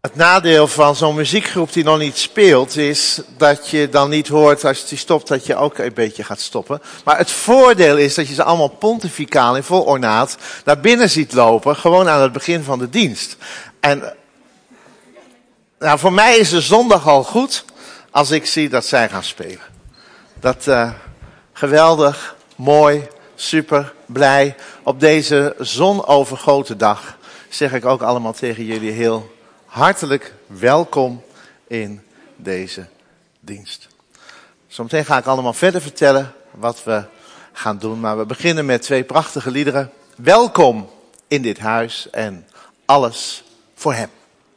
Het nadeel van zo'n muziekgroep die nog niet speelt is dat je dan niet hoort als die stopt dat je ook een beetje gaat stoppen. Maar het voordeel is dat je ze allemaal pontificaal in vol ornaat naar binnen ziet lopen, gewoon aan het begin van de dienst. En nou, voor mij is de zondag al goed als ik zie dat zij gaan spelen. Dat geweldig, mooi, super, blij. Op deze zonovergoten dag zeg ik ook allemaal tegen jullie heel hartelijk welkom in deze dienst. Zometeen ga ik allemaal verder vertellen wat we gaan doen. Maar we beginnen met 2 prachtige liederen. Welkom in dit huis en alles voor hem.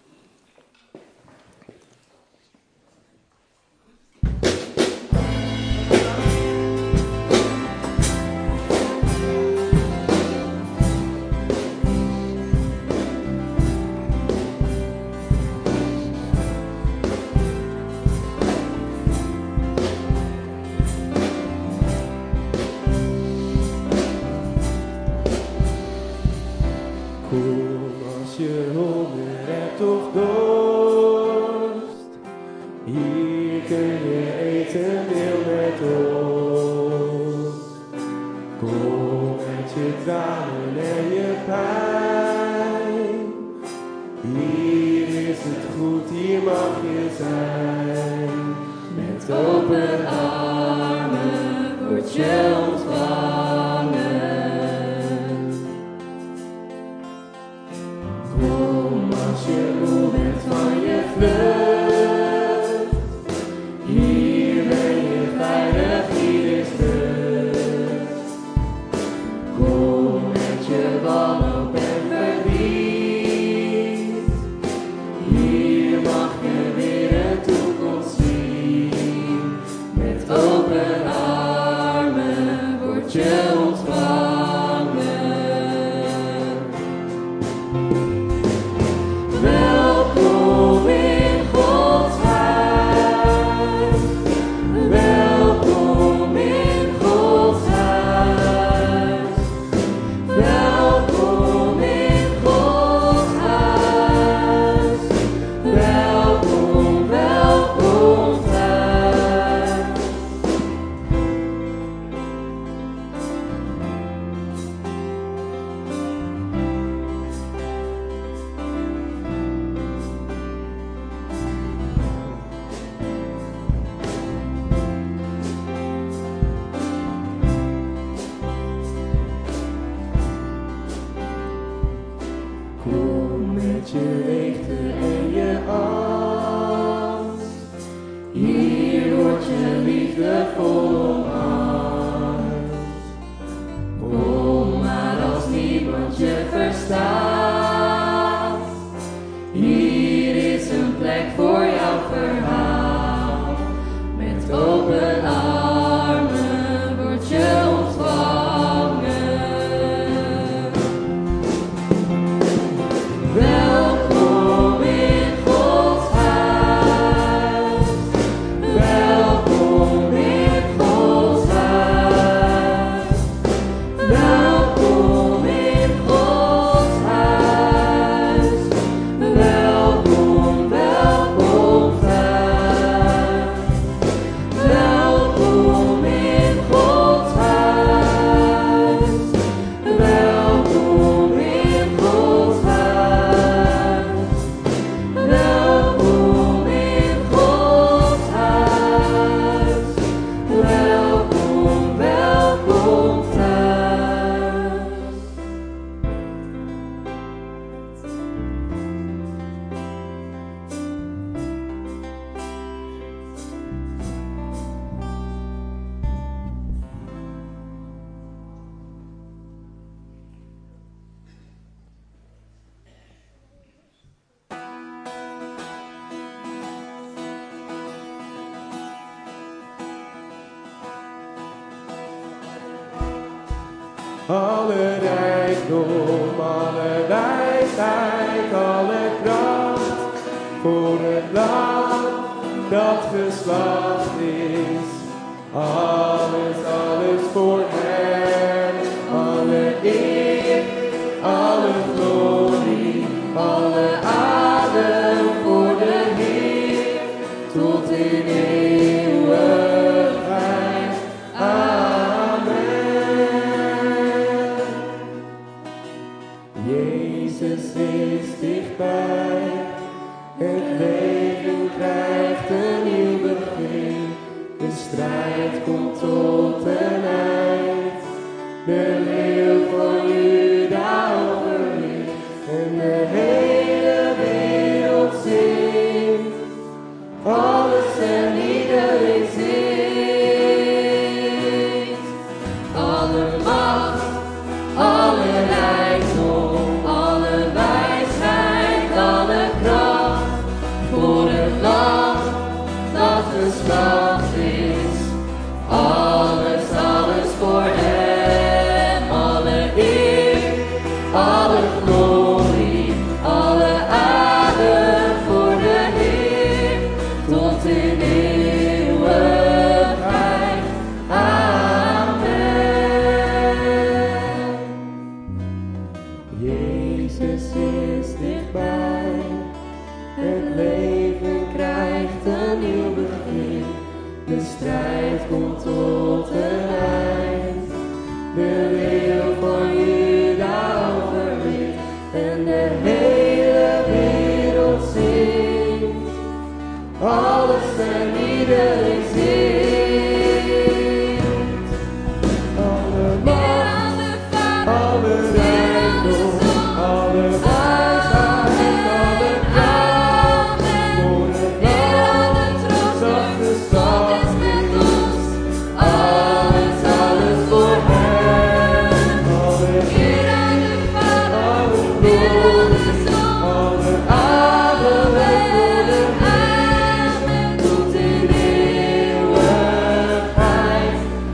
Alle rijkdom, alle wijsheid, alle kracht voor het land dat geslacht is. Alles voor hem, alle eer, alle glorie, alle adem de leeuw voor Juda overwint en de hele wereld zingt. Alles en iedereen zingt. Alle macht, alle rijkdom, alle wijsheid, alle kracht voor het land dat geslacht is. Alles, alles voor hem, alle eer, alle glorie, alle adem voor de Heer, tot in eeuwigheid. Amen. Jezus is dichtbij, het leven krijgt een nieuw begin. De strijd komt tot een eind. De leeuw van Juda overwint en de hele wereld zingt. Alles en iedereen zingt. Alle macht, alle rijkdom, alle wijsheid, alle kracht voor het land dat geslacht is. Alles, alles voor hem. Alle eer, alle glorie, alle adem voor de Heer, tot in eeuwigheid.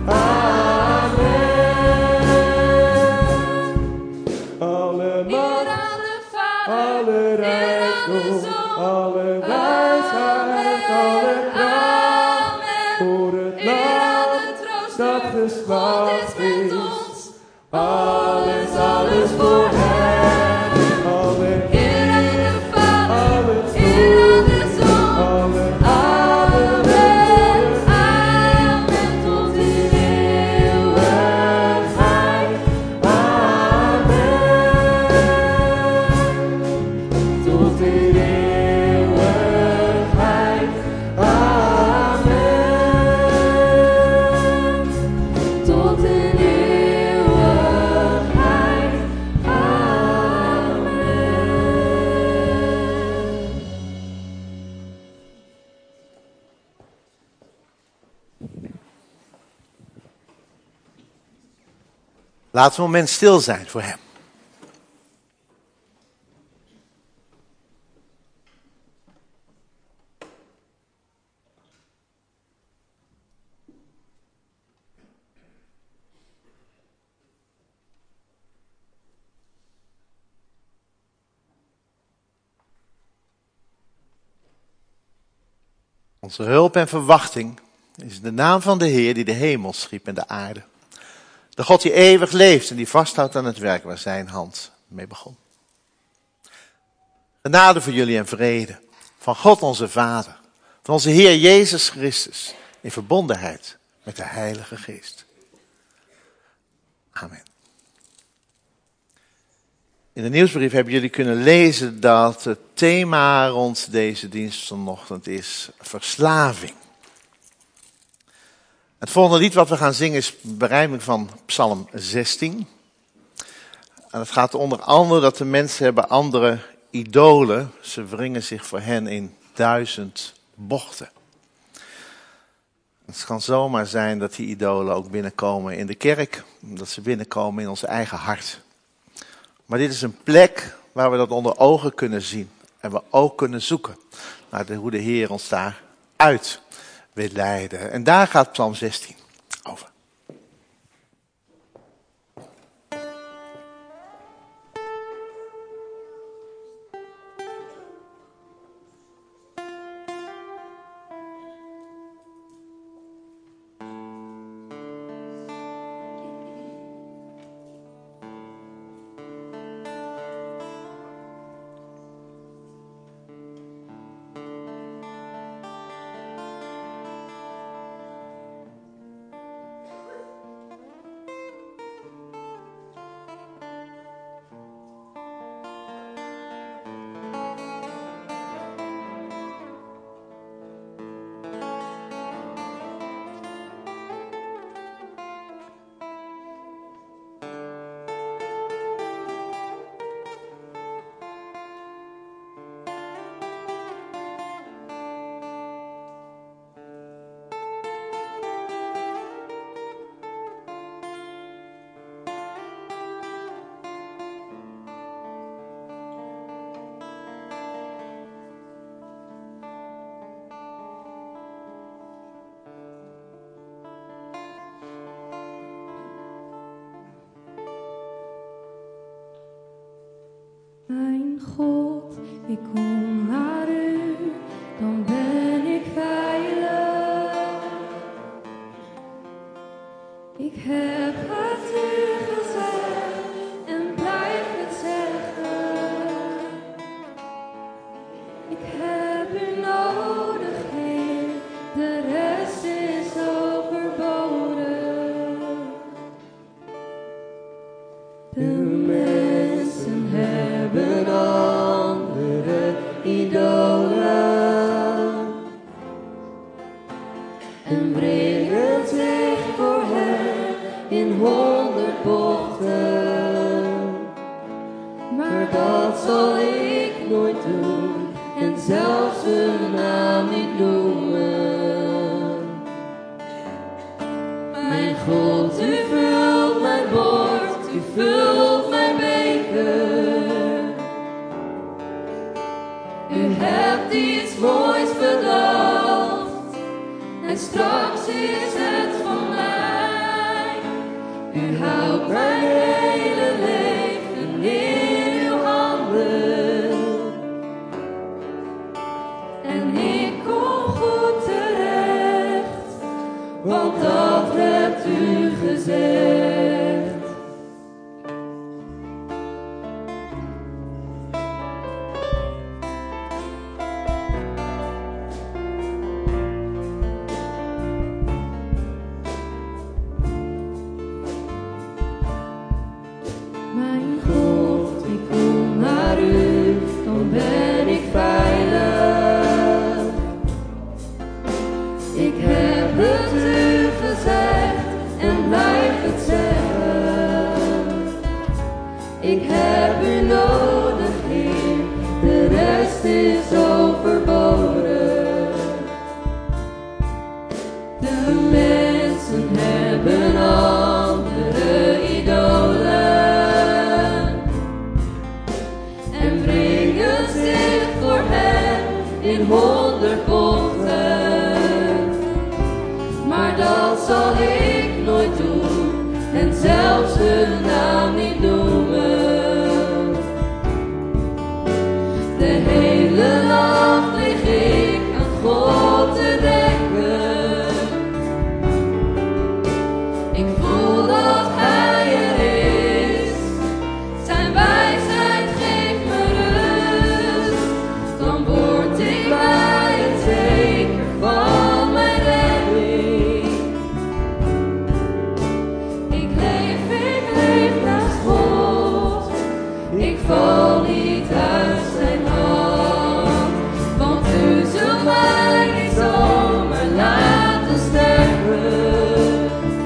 Amen. Alle macht, alle rijkdom, alle wijsheid, alle kracht voor het land dat geslacht is. Alles, alles voor hem. Alle eer, alle glorie, alle adem tot in eeuwigheid. Amen. Tot in eeuwigheid. Amen. Tot in eeuwigheid. Amen. Laten we een moment stil zijn voor hem. Onze hulp en verwachting is in de naam van de Heer die de hemel schiep en de aarde. De God die eeuwig leeft en die vasthoudt aan het werk waar zijn hand mee begon. Genade voor jullie en vrede van God onze Vader, van onze Heer Jezus Christus, in verbondenheid met de Heilige Geest. Amen. In de nieuwsbrief hebben jullie kunnen lezen dat het thema rond deze dienst vanochtend is verslaving. Het volgende lied wat we gaan zingen is berijming van Psalm 16. En het gaat onder andere dat de mensen hebben andere idolen. Ze wringen zich voor hen in 1000 bochten. Het kan zomaar zijn dat die idolen ook binnenkomen in de kerk. Dat ze binnenkomen in ons eigen hart. Maar dit is een plek waar we dat onder ogen kunnen zien. En we ook kunnen zoeken naar hoe de Heer ons daar uit wil leiden. En daar gaat Psalm 16 over. God, ik kom naar u, dan ben ik veilig. Ik heb het u gezegd en blijf het zeggen. Ik heb u nodig, Heer, de rest is overbodig. De mensen hebben andere idolen en brengen zich voor hen in 100 bochten. Maar dat zal ik nooit doen en zelfs hun naam niet noemen. Mijn God, u vult mijn bord, u vult mijn beker. U hebt iets moois bedacht en straks is het van mij. U houdt mijn hele leven in uw handen. En ik kom goed terecht, want dat hebt u gezegd. Mijn God, ik kom naar u, dan ben ik veilig. Ik heb het u gezegd en blijf het zeggen. Ik heb u nodig, Heer, de rest is overbodig. De mensen hebben andere idolen en brengen zich voor hen in 100 bochten. Maar dat zal ik nooit doen en zelfs hun naam niet noemen. De hele nacht lig ik aan God te denken. Ik voel dat Hij er is, zijn wijsheid geeft me rust. Dan word ik bij het zeker van mijn redding. Ik leef naast God, ik val niet uit zijn hand. Want u zult mij niet zomaar laten sterven.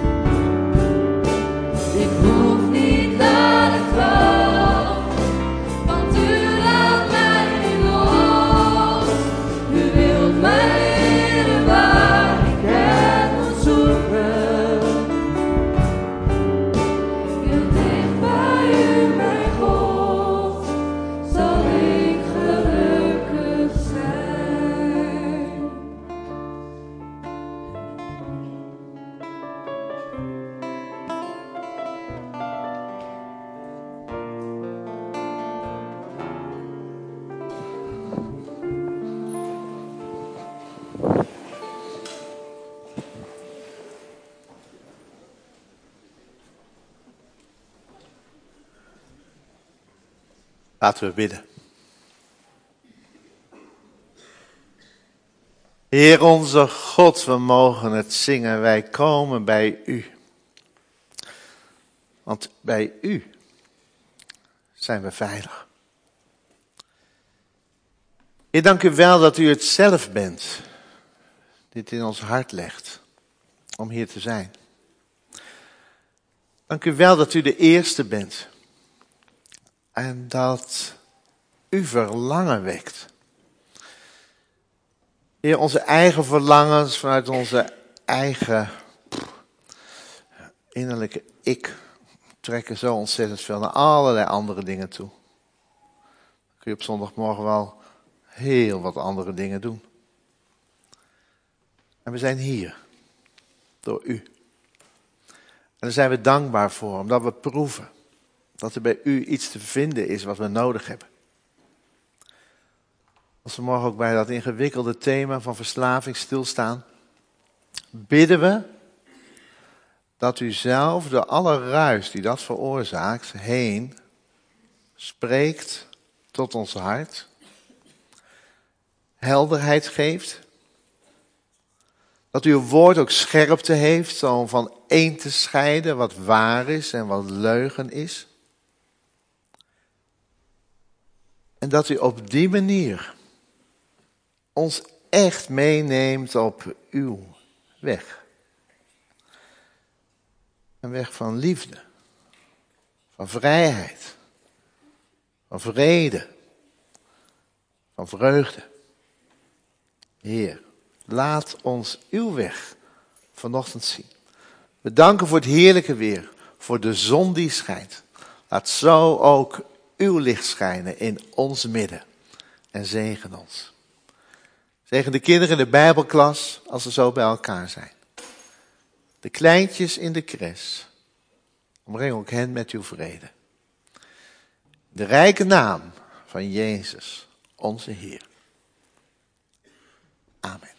Ik hoef niet naar de graf, want u laat mij niet los. U wilt mij leren waar ik het moet zoeken. Heel dicht bij u, mijn God, zal ik gelukkig zijn. Laten we bidden. Heer onze God, we mogen het zingen, wij komen bij u. Want bij u zijn we veilig. Heer, dank u wel dat u het zelf bent, dit in ons hart legt, om hier te zijn. Dank u wel dat u de eerste bent. En dat u verlangen wekt. Heer, onze eigen verlangens vanuit onze eigen innerlijke ik trekken zo ontzettend veel naar allerlei andere dingen toe. Dan kun je op zondagmorgen wel heel wat andere dingen doen. En we zijn hier, door u. En daar zijn we dankbaar voor, omdat we proeven dat er bij u iets te vinden is wat we nodig hebben. Als we morgen ook bij dat ingewikkelde thema van verslaving stilstaan, bidden we dat u zelf door alle ruis die dat veroorzaakt heen spreekt tot ons hart, helderheid geeft, dat uw woord ook scherpte heeft om van één te scheiden wat waar is en wat leugen is. En dat u op die manier ons echt meeneemt op uw weg. Een weg van liefde, van vrijheid, van vrede, van vreugde. Heer, laat ons uw weg vanochtend zien. We danken voor het heerlijke weer, voor de zon die schijnt. Laat zo ook uw licht schijnen in ons midden. En zegen ons. Zegen de kinderen in de Bijbelklas als ze zo bij elkaar zijn. De kleintjes in de crash. Omring ook hen met uw vrede. De rijke naam van Jezus, onze Heer. Amen.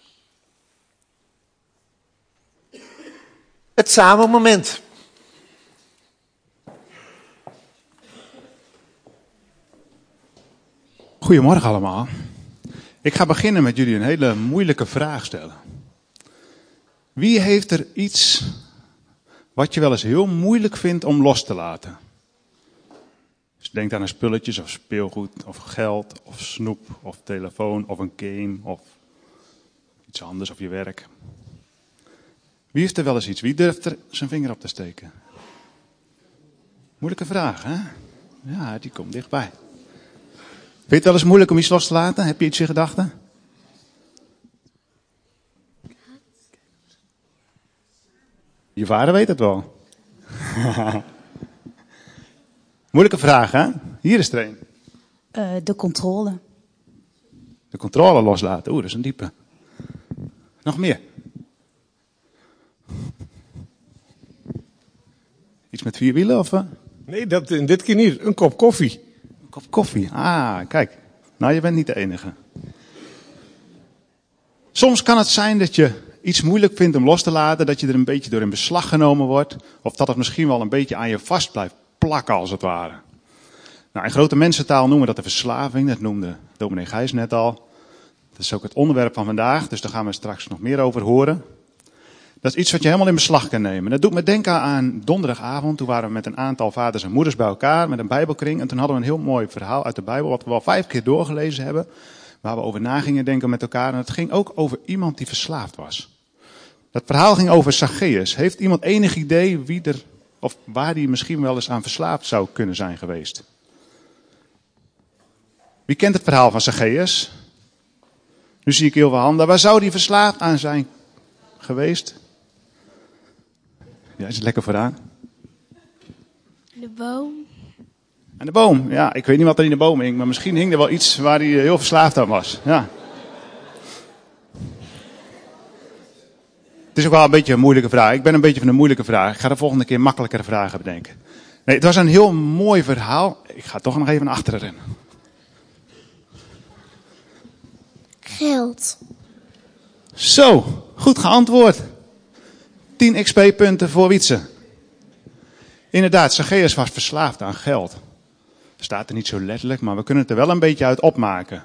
Het samenmoment. Goedemorgen allemaal. Ik ga beginnen met jullie een hele moeilijke vraag stellen. Wie heeft er iets wat je wel eens heel moeilijk vindt om los te laten? Dus denk aan spulletjes of speelgoed of geld of snoep of telefoon of een game of iets anders of je werk. Wie heeft er wel eens iets? Wie durft er zijn vinger op te steken? Moeilijke vraag, hè? Ja, die komt dichtbij. Vind je het wel eens moeilijk om iets los te laten? Heb je iets in gedachten? Je vader weet het wel. Moeilijke vraag, hè? Hier is er een. De controle. De controle loslaten. Oeh, dat is een diepe. Nog meer. Iets met 4 wielen of? Nee, dit keer niet. Een kop koffie. Een kop koffie. Ah, kijk. Nou, je bent niet de enige. Soms kan het zijn dat je iets moeilijk vindt om los te laten, dat je er een beetje door in beslag genomen wordt, of dat het misschien wel een beetje aan je vast blijft plakken als het ware. Nou, in grote mensentaal noemen we dat de verslaving, dat noemde dominee Gijs net al. Dat is ook het onderwerp van vandaag, dus daar gaan we straks nog meer over horen. Dat is iets wat je helemaal in beslag kan nemen. Dat doet me denken aan donderdagavond, toen waren we met een aantal vaders en moeders bij elkaar, met een bijbelkring, en toen hadden we een heel mooi verhaal uit de Bijbel, wat we al 5 keer doorgelezen hebben, waar we over na gingen denken met elkaar. En het ging ook over iemand die verslaafd was. Dat verhaal ging over Zacchaeus. Heeft iemand enig idee wie er, of waar die misschien wel eens aan verslaafd zou kunnen zijn geweest? Wie kent het verhaal van Zacchaeus? Nu zie ik heel veel handen. Waar zou die verslaafd aan zijn geweest? Ja, is het lekker vooraan? De boom. Aan de boom. Ja, ik weet niet wat er in de boom hing, maar misschien hing er wel iets waar hij heel verslaafd aan was. Ja. Het is ook wel een beetje een moeilijke vraag. Ik ben een beetje van de moeilijke vraag. Ik ga de volgende keer makkelijkere vragen bedenken. Nee, het was een heel mooi verhaal. Ik ga toch nog even naar achteren rennen. Geld. Zo, goed geantwoord. 10 XP-punten voor Wietse. Inderdaad, Zacchaeus was verslaafd aan geld. Staat er niet zo letterlijk, maar we kunnen het er wel een beetje uit opmaken.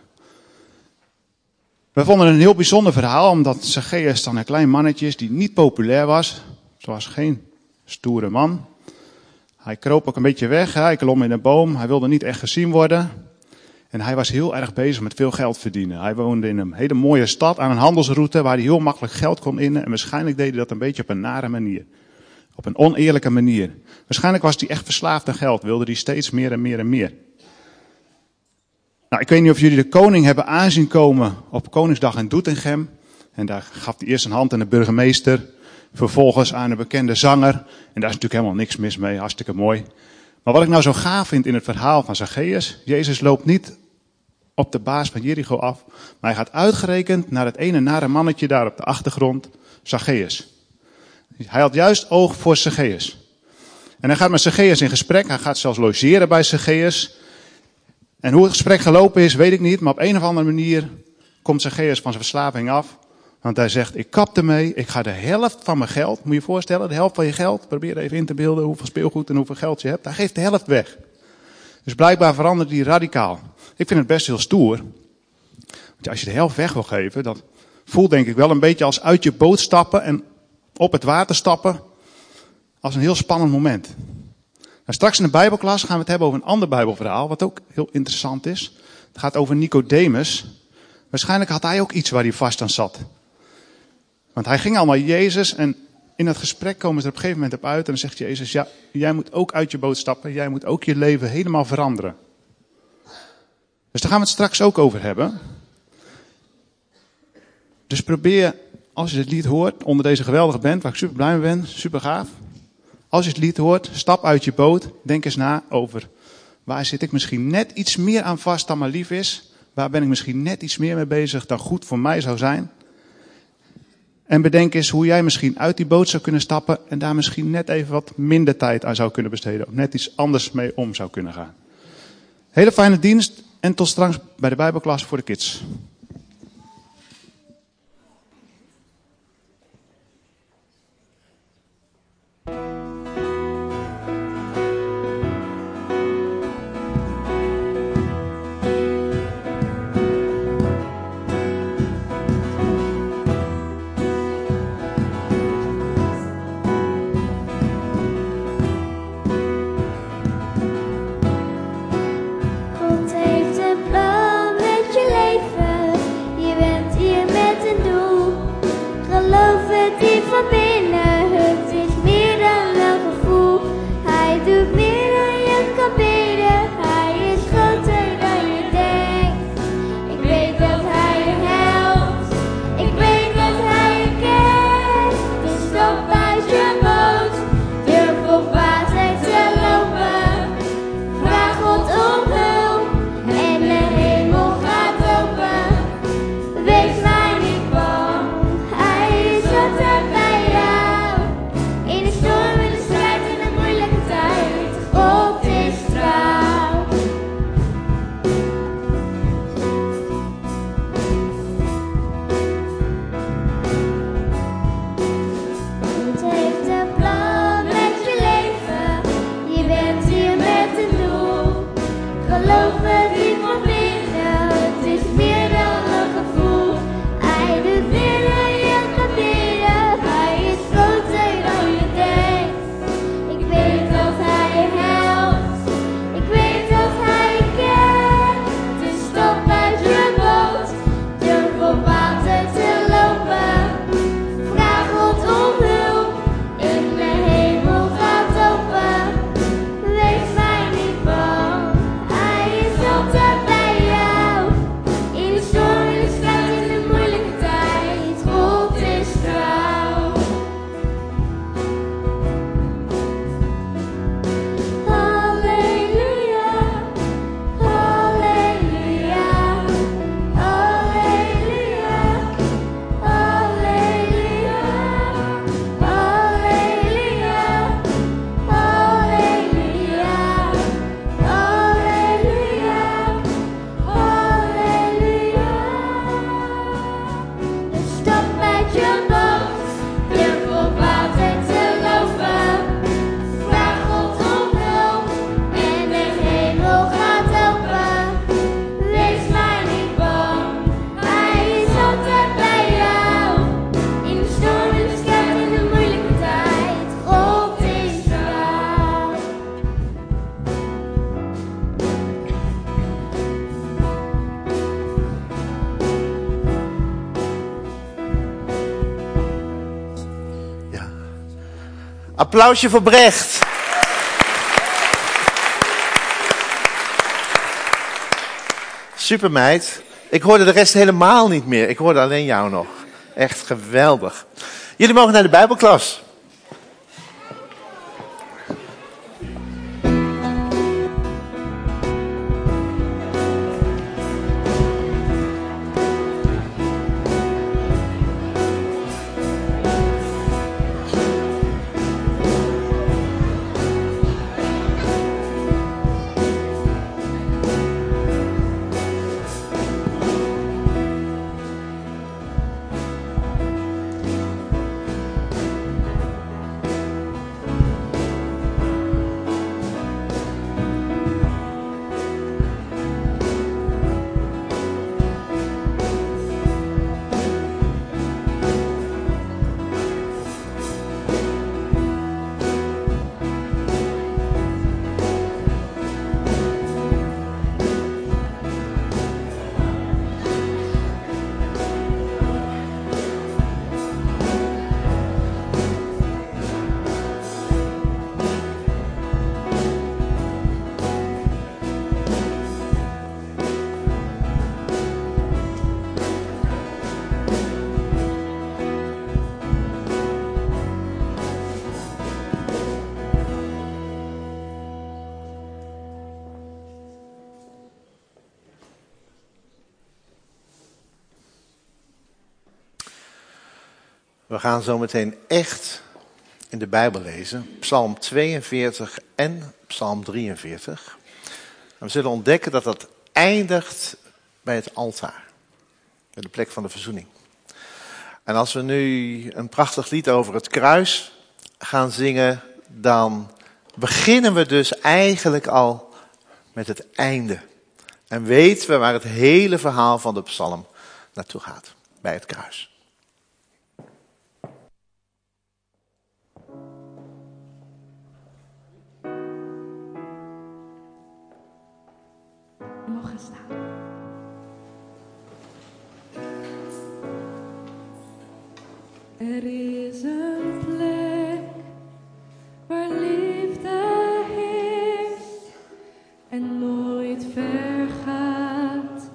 We vonden het een heel bijzonder verhaal, omdat Zacchaeus dan een klein mannetje is die niet populair was. Ze was geen stoere man. Hij kroop ook een beetje weg, hij klom in een boom, hij wilde niet echt gezien worden. En hij was heel erg bezig met veel geld verdienen. Hij woonde in een hele mooie stad aan een handelsroute waar hij heel makkelijk geld kon innen. En waarschijnlijk deed hij dat een beetje op een nare manier. Op een oneerlijke manier. Waarschijnlijk was hij echt verslaafd aan geld, wilde hij steeds meer en meer en meer. Nou, ik weet niet of jullie de koning hebben aanzien komen op Koningsdag in Doetinchem. En daar gaf hij eerst een hand aan de burgemeester. Vervolgens aan een bekende zanger. En daar is natuurlijk helemaal niks mis mee, hartstikke mooi. Maar wat ik nou zo gaaf vind in het verhaal van Zacchaeus. Jezus loopt niet op de baas van Jericho af. Maar hij gaat uitgerekend naar het ene nare mannetje daar op de achtergrond. Zacchaeus. Hij had juist oog voor Zacchaeus. En hij gaat met Zacchaeus in gesprek. Hij gaat zelfs logeren bij Zacchaeus. En hoe het gesprek gelopen is, weet ik niet. Maar op een of andere manier komt Zacchaeus van zijn verslaving af. Want hij zegt, ik kap ermee, ik ga de helft van mijn geld, moet je je voorstellen, de helft van je geld, probeer even in te beelden hoeveel speelgoed en hoeveel geld je hebt. Hij geeft de helft weg. Dus blijkbaar verandert hij radicaal. Ik vind het best heel stoer. Want als je de helft weg wil geven, dat voelt denk ik wel een beetje als uit je boot stappen en op het water stappen. Als een heel spannend moment. Nou, straks in de Bijbelklas gaan we het hebben over een ander Bijbelverhaal, wat ook heel interessant is. Het gaat over Nicodemus. Waarschijnlijk had hij ook iets waar hij vast aan zat. Want hij ging al naar Jezus en in het gesprek komen ze er op een gegeven moment op uit. En dan zegt Jezus, ja, jij moet ook uit je boot stappen. Jij moet ook je leven helemaal veranderen. Dus daar gaan we het straks ook over hebben. Dus probeer, als je het lied hoort, onder deze geweldige band, waar ik super blij mee ben, super gaaf. Als je het lied hoort, stap uit je boot. Denk eens na over, waar zit ik misschien net iets meer aan vast dan maar lief is. Waar ben ik misschien net iets meer mee bezig dan goed voor mij zou zijn. En bedenk eens hoe jij misschien uit die boot zou kunnen stappen en daar misschien net even wat minder tijd aan zou kunnen besteden. Of net iets anders mee om zou kunnen gaan. Hele fijne dienst en tot straks bij de Bijbelklas voor de kids. God heeft een plan met je leven. Je bent hier met een doel. Geloof het diep van binnen. Het is meer dan een gevoel. Hij doet meer dan je kan bidden. Hij is groter dan je denkt. Ik weet dat hij je helpt. Ik weet dat hij je kent. Dus stop uit je boot. Durf op water te lopen. Vraag God om hulp en de hemel gaat open. Wees maar niet bang, hij is altijd bij jou. In de storm, in de strijd, in de moeilijke tijd, God is trouw. God heeft een plan met je leven. Je bent hier met een doel. Geloof het diep van binnen. Het is meer dan een gevoel. Hij doet meer dan je kan bidden. Hij is groter dan je denkt. Ik weet dat hij je helpt. Ik weet dat hij je kent. Dus stop uit je boot. Durf op water te lopen. Vraag God om hulp. In de hemel gaat open. Wees maar niet bang. Hij is altijd bij jou. In de storm, in de strijd, in de moeilijke tijd. God is trouw. Halleluja. Halleluja. Halleluja. Halleluja. Halleluja. Halleluja. Halleluja. Halleluja. Dus stap uit je boot, durf op water te lopen. Vraag God om hulp en de hemel gaat open. Wees maar niet bang, hij is altijd bij jou. In de storm, in de strijd, in de moeilijke tijd, God is trouw. Ja. Applausje voor Brecht. Super meid. Ik hoorde de rest helemaal niet meer. Ik hoorde alleen jou nog. Echt geweldig. Jullie mogen naar de Bijbelklas. We gaan zo meteen echt in de Bijbel lezen. Psalm 42 en Psalm 43. En we zullen ontdekken dat dat eindigt bij het altaar. Bij de plek van de verzoening. En als we nu een prachtig lied over het kruis gaan zingen, dan beginnen we dus eigenlijk al met het einde. En weten we waar het hele verhaal van de psalm naartoe gaat. Bij het kruis. We mogen staan. Er is een plek waar liefde heerst en nooit vergaat.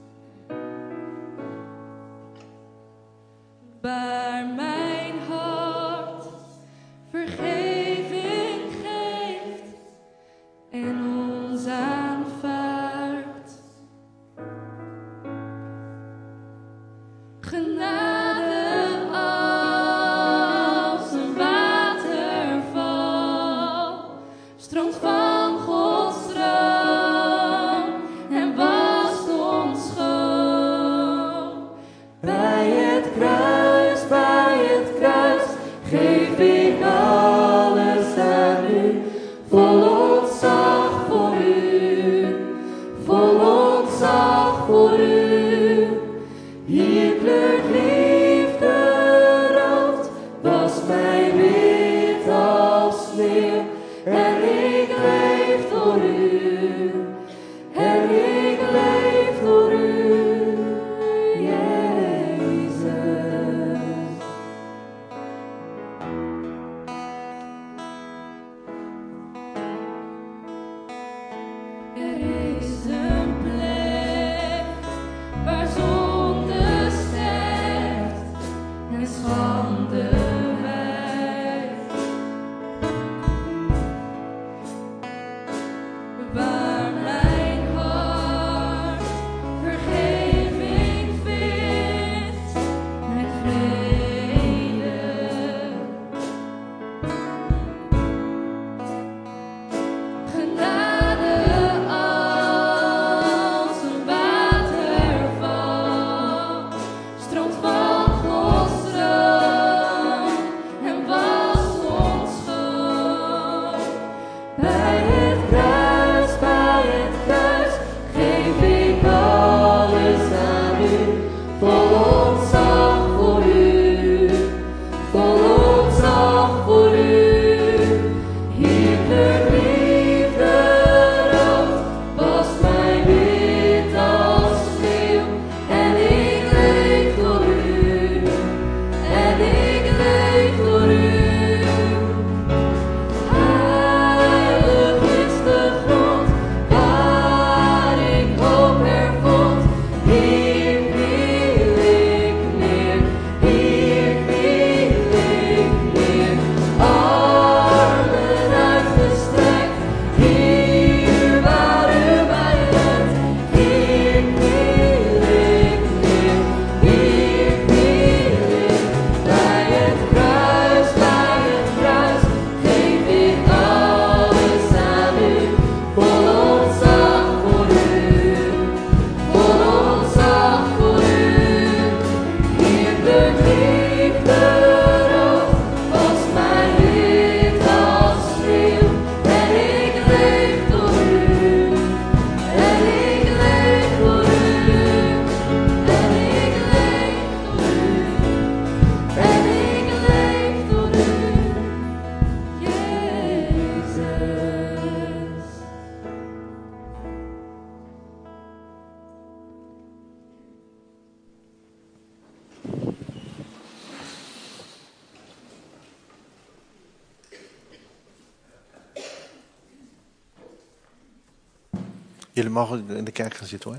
Waar mijn hart vergeving geeft en ons aanvaardt. Genade als een waterval, stroomt van Gods troon en wast ons schoon. Bij het kruis geef ik alles aan u, vol ontzag voor u, vol ontzag voor u. Hier kleurt liefde rood, was mij wit als sneeuw. En ik leef door u, en ik leef door u, Jezus. Er is een plek waar zonde sterft en schande wijkt. Waar mijn hart vergeving vindt met vrede. Genade als een waterval, stroomt van Gods troon en wast ons schoon. Bij het kruis geef ik alles aan u, vol ontzag voor u, vol ontzag voor u. Hier kleurt liefde rood, was mij wit als sneeuw. En ik leef door u, en ik leef door u. Heilig is de grond waar ik hoop hervond. Hier kniel ik neer, hier kniel ik neer. Armen uitgestrekt, hier waar u mij redt. Hier kniel ik neer, hier kniel ik. Bij het kruis geef ik alles aan u, vol ontzag voor u, vol ontzag voor u. Hier kleurt liefde rood, was mij wit als sneeuw. En ik leef door u, en ik leef door u, en ik leef door u, en ik leef door u, Jezus. Jullie mogen in de kerk gaan zitten hoor.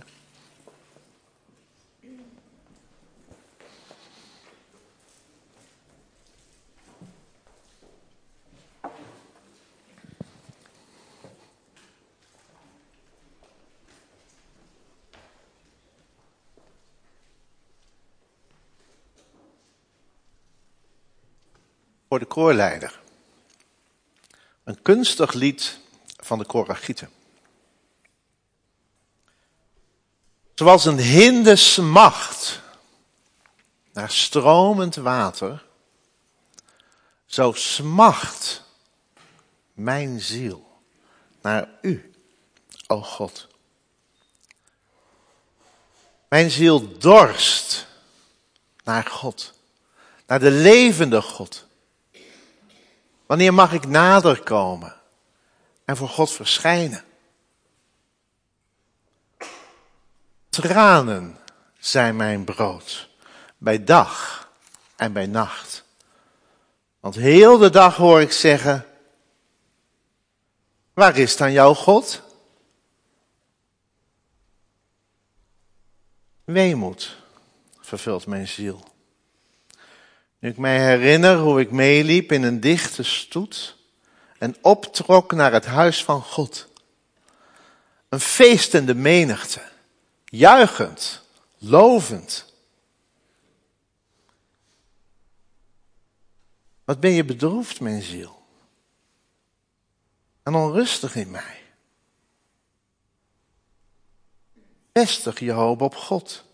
voor de koorleider. Een kunstig lied van de Koragieten. Zoals een hinde smacht naar stromend water, zo smacht mijn ziel naar u, o God. Mijn ziel dorst naar God, naar de levende God. Wanneer mag ik nader komen en voor God verschijnen? Tranen zijn mijn brood, bij dag en bij nacht. Want heel de dag hoor ik zeggen, waar is dan jouw God? Weemoed vervult mijn ziel. Nu ik mij herinner hoe ik meeliep in een dichte stoet en optrok naar het huis van God. Een feestende menigte, juichend, lovend. Wat ben je bedroefd, mijn ziel? En onrustig in mij. Vestig je hoop op God.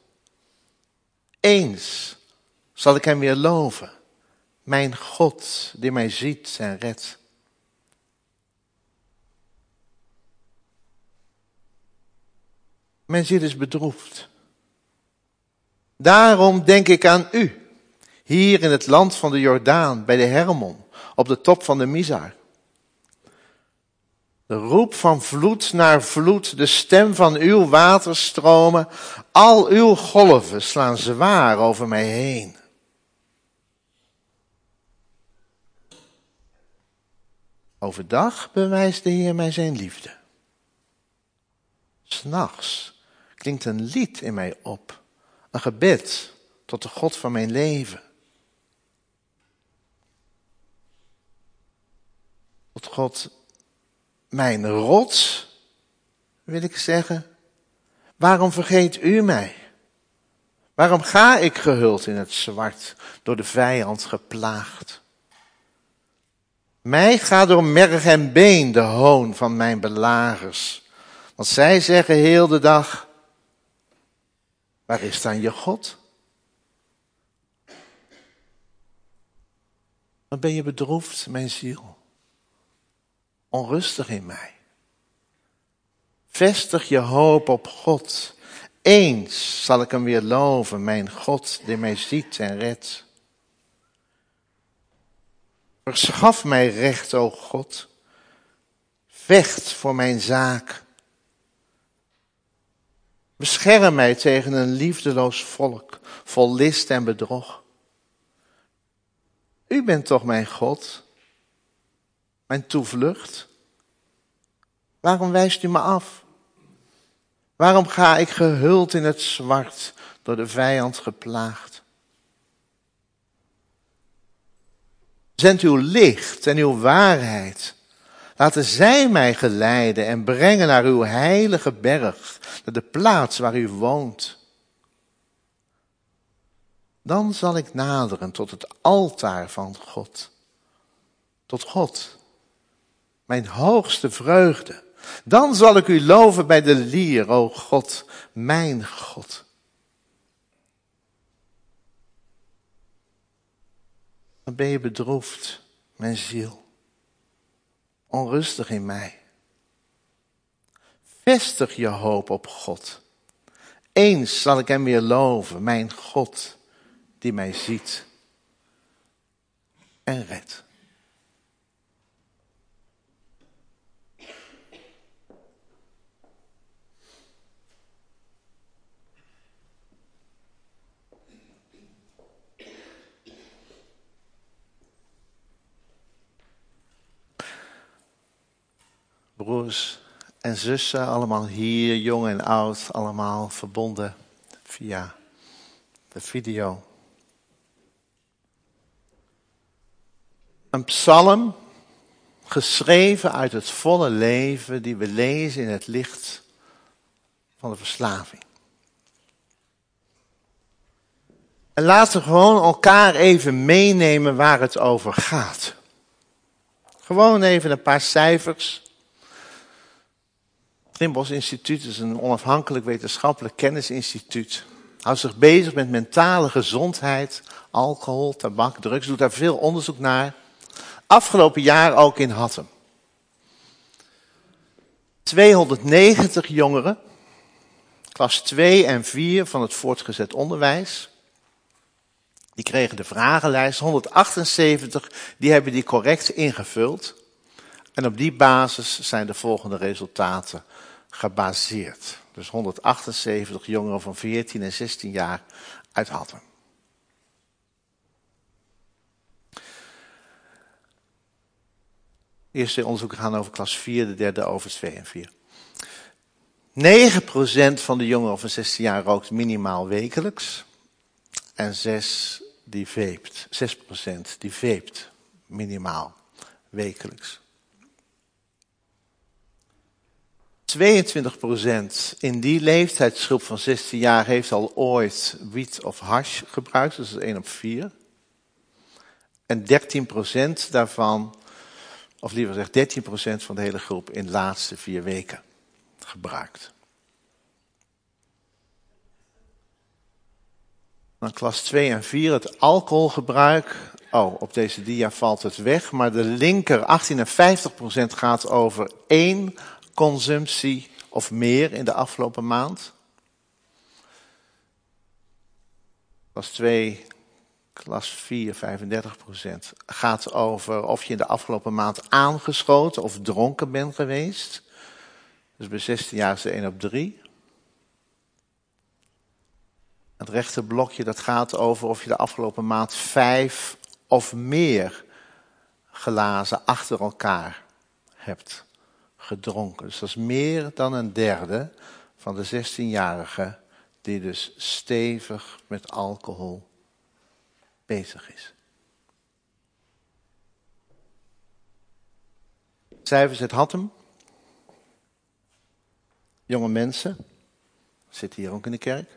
Eens zal ik hem weer loven. Mijn God die mij ziet en redt. Mijn ziel is bedroefd. Daarom denk ik aan u. Hier in het land van de Jordaan, bij de Hermon, op de top van de Mizar. De roep van vloed naar vloed, de stem van uw waterstromen, al uw golven slaan zwaar over mij heen. Overdag bewijst de Heer mij zijn liefde. 's Nachts klinkt een lied in mij op, een gebed tot de God van mijn leven. Tot God, mijn rots, wil ik zeggen. Waarom vergeet u mij? Waarom ga ik gehuld in het zwart, door de vijand geplaagd? Mij gaat door merg en been de hoon van mijn belagers. Want zij zeggen heel de dag, waar is dan je God? Wat ben je bedroefd, mijn ziel? Onrustig in mij. Vestig je hoop op God. Eens zal ik hem weer loven, mijn God die mij ziet en redt. Verschaf mij recht, o God. Vecht voor mijn zaak. Bescherm mij tegen een liefdeloos volk, vol list en bedrog. U bent toch mijn God, mijn toevlucht? Waarom wijst u me af? Waarom ga ik gehuld in het zwart, door de vijand geplaagd? Zend uw licht en uw waarheid. Laten zij mij geleiden en brengen naar uw heilige berg, naar de plaats waar u woont. Dan zal ik naderen tot het altaar van God. Tot God, mijn hoogste vreugde. Dan zal ik u loven bij de lier, o God, mijn God. Dan ben je bedroefd, mijn ziel. Onrustig in mij. Vestig je hoop op God. Eens zal ik hem weer loven, mijn God, die mij ziet en redt. Broers en zussen, allemaal hier, jong en oud, allemaal verbonden via de video. Een psalm, geschreven uit het volle leven, die we lezen in het licht van de verslaving. En laten we gewoon elkaar even meenemen waar het over gaat. Gewoon even een paar cijfers. Het Trimbos Instituut is een onafhankelijk wetenschappelijk kennisinstituut. Houdt zich bezig met mentale gezondheid, alcohol, tabak, drugs. Doet daar veel onderzoek naar. Afgelopen jaar ook in Hattem. 290 jongeren, klas 2 en 4 van het voortgezet onderwijs. Die kregen de vragenlijst, 178, die hebben die correct ingevuld. En op die basis zijn de volgende resultaten gebaseerd. Dus 178 jongeren van 14 en 16 jaar uit Hattem. De eerste onderzoeken gaan over klas 4, de derde over 2 en 4. 9% van de jongeren van 16 jaar rookt minimaal wekelijks. En 6% die vapt minimaal wekelijks. 22% in die leeftijdsgroep van 16 jaar heeft al ooit wiet of hash gebruikt, dus dat is 1 op 4. En 13% daarvan, of liever gezegd 13% van de hele groep in de laatste 4 weken gebruikt. Dan klas 2 en 4, het alcoholgebruik. Oh, op deze dia valt het weg, maar de linker 18 en 50% gaat over 1 consumptie of meer in de afgelopen maand. Klas 2, klas 4, 35% gaat over of je in de afgelopen maand aangeschoten of dronken bent geweest. Dus bij 16 jaar is het 1 op 3. Het rechterblokje dat gaat over of je de afgelopen maand 5 of meer glazen achter elkaar hebt gedronken. Dus dat is meer dan een derde van de 16-jarigen die dus stevig met alcohol bezig is. Cijfers uit Hattem. Jonge mensen. Zitten hier ook in de kerk.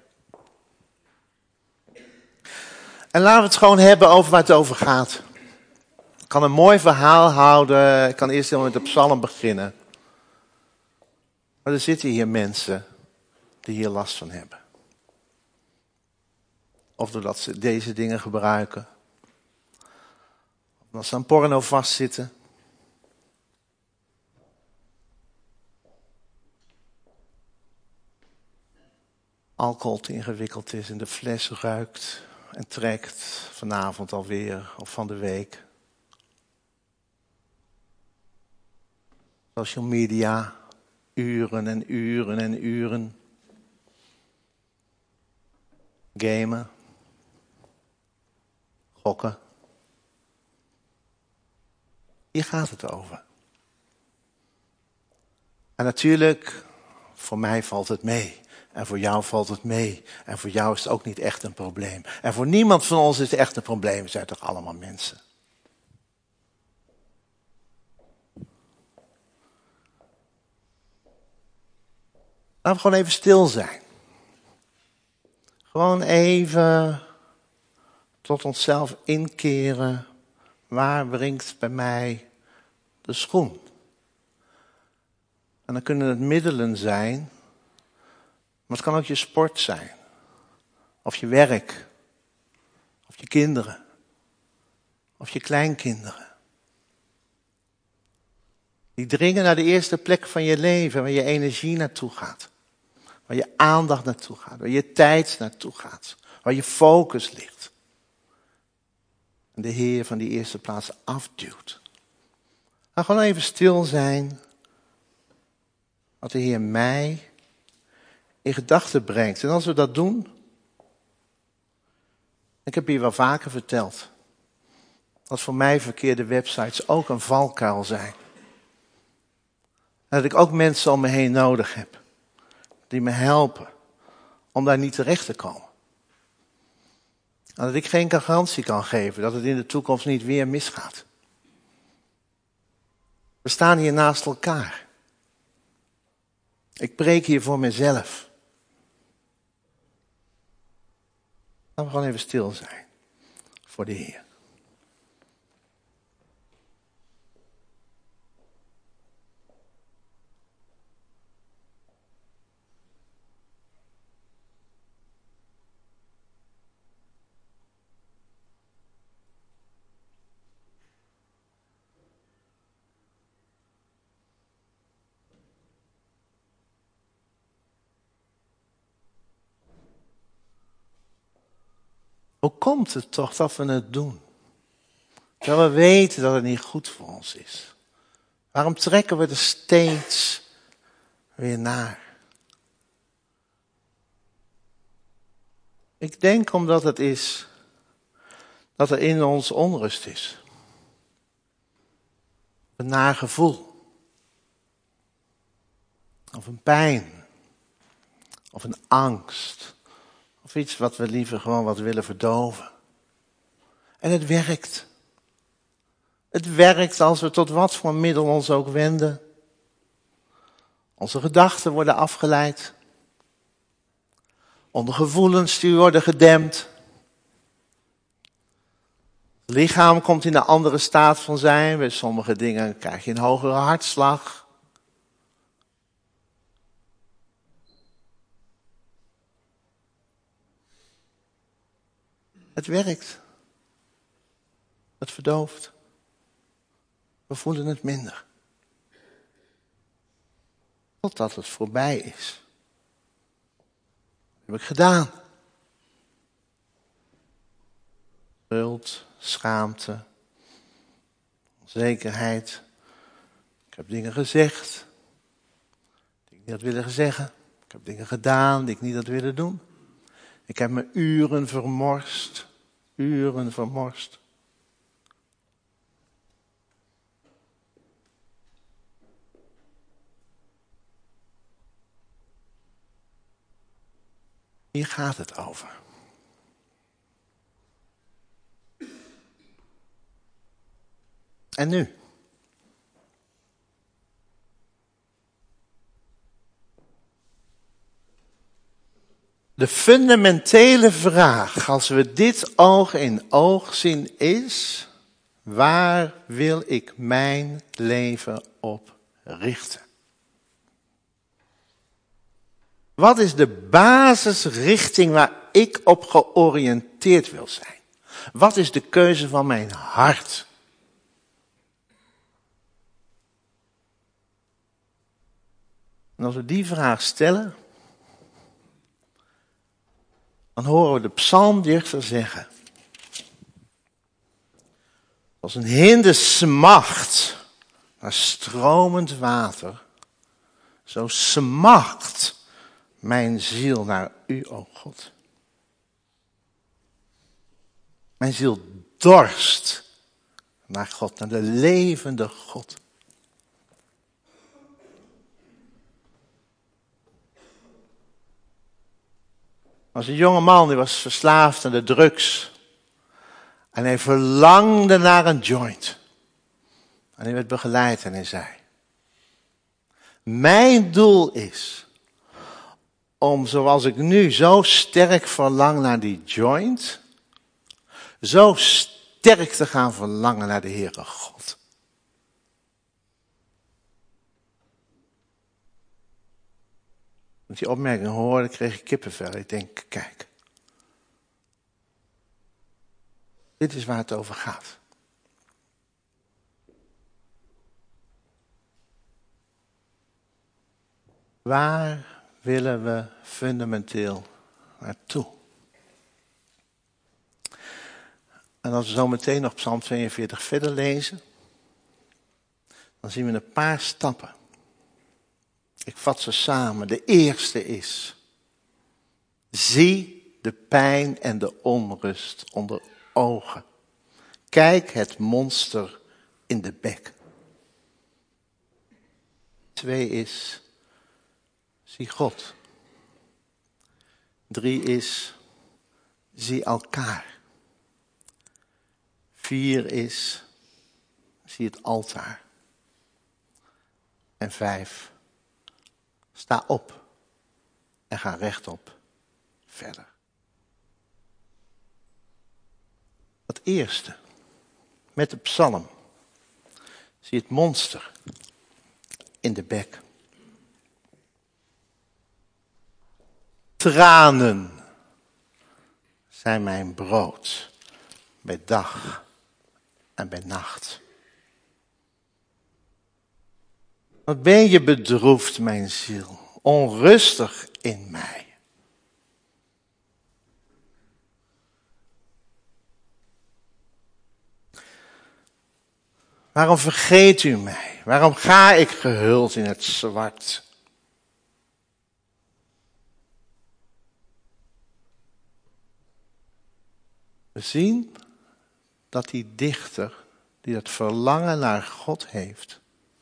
En laten we het gewoon hebben over waar het over gaat. Ik kan een mooi verhaal houden. Ik kan eerst helemaal met de psalm beginnen. Maar er zitten hier mensen die hier last van hebben. Of doordat ze deze dingen gebruiken. Of omdat ze aan porno vastzitten. Alcohol te ingewikkeld is en de fles ruikt en trekt. Vanavond alweer of van de week. Social media, uren en uren en uren. Gamen. Gokken. Hier gaat het over. En natuurlijk, voor mij valt het mee. En voor jou valt het mee. En voor jou is het ook niet echt een probleem. En voor niemand van ons is het echt een probleem. We zijn toch allemaal mensen. Laten we gewoon even stil zijn. Gewoon even tot onszelf inkeren. Waar wringt bij mij de schoen? En dan kunnen het middelen zijn. Maar het kan ook je sport zijn. Of je werk. Of je kinderen. Of je kleinkinderen. Die dringen naar de eerste plek van je leven. Waar je energie naartoe gaat. Waar je aandacht naartoe gaat. Waar je tijd naartoe gaat. Waar je focus ligt. En de Heer van die eerste plaats afduwt. Maar gewoon even stil zijn. Wat de Heer mij in gedachten brengt. En als we dat doen. Ik heb hier wel vaker verteld. Dat voor mij verkeerde websites ook een valkuil zijn. En dat ik ook mensen om me heen nodig heb. Die me helpen. Om daar niet terecht te komen. En dat ik geen garantie kan geven. Dat het in de toekomst niet weer misgaat. We staan hier naast elkaar. Ik preek hier voor mezelf. Laten Laten we gewoon even stil zijn voor de Heer. Hoe komt het toch dat we het doen? Terwijl we weten dat het niet goed voor ons is. Waarom trekken we er steeds weer naar? Ik denk omdat het is dat er in ons onrust is. Een naar gevoel. Of een pijn. Of een angst. Of iets wat we liever gewoon wat willen verdoven. En het werkt. Het werkt als we tot wat voor middel ons ook wenden. Onze gedachten worden afgeleid. Onze gevoelens die worden gedempt. Het lichaam komt in een andere staat van zijn. Bij sommige dingen krijg je een hogere hartslag. Het werkt. Het verdooft. We voelen het minder. Totdat het voorbij is. Dat heb ik gedaan. Schuld, schaamte, onzekerheid. Ik heb dingen gezegd die ik niet had willen zeggen. Ik heb dingen gedaan die ik niet had willen doen. Ik heb me uren vermorst. Uren vermorst. Hier gaat het over. En nu? De fundamentele vraag, als we dit oog in oog zien, is: waar wil ik mijn leven op richten? Wat is de basisrichting waar ik op georiënteerd wil zijn? Wat is de keuze van mijn hart? En als we die vraag stellen, dan horen we de psalmdichter zeggen: als een hinde smacht naar stromend water, zo smacht mijn ziel naar u, o God. Mijn ziel dorst naar God, naar de levende God. Er was een jonge man die was verslaafd aan de drugs. En hij verlangde naar een joint. En hij werd begeleid en hij zei: mijn doel is om, zoals ik nu zo sterk verlang naar die joint, zo sterk te gaan verlangen naar de Heere God. Toen ik die opmerking hoorde, kreeg ik kippenvel. Ik denk, kijk. Dit is waar het over gaat. Waar willen we fundamenteel naartoe? En als we zo meteen nog Psalm 42 verder lezen, dan zien we een paar stappen. Ik vat ze samen. De eerste is: zie de pijn en de onrust onder ogen. Kijk het monster in de bek. 2 is: zie God. 3 is: zie elkaar. 4 is: zie het altaar. En 5: sta op en ga rechtop verder. Dat eerste, met de psalm, zie je het monster in de bek. Tranen zijn mijn brood bij dag en bij nacht. Wat ben je bedroefd, mijn ziel, onrustig in mij. Waarom vergeet u mij? Waarom ga ik gehuld in het zwart? We zien dat die dichter, die dat verlangen naar God heeft,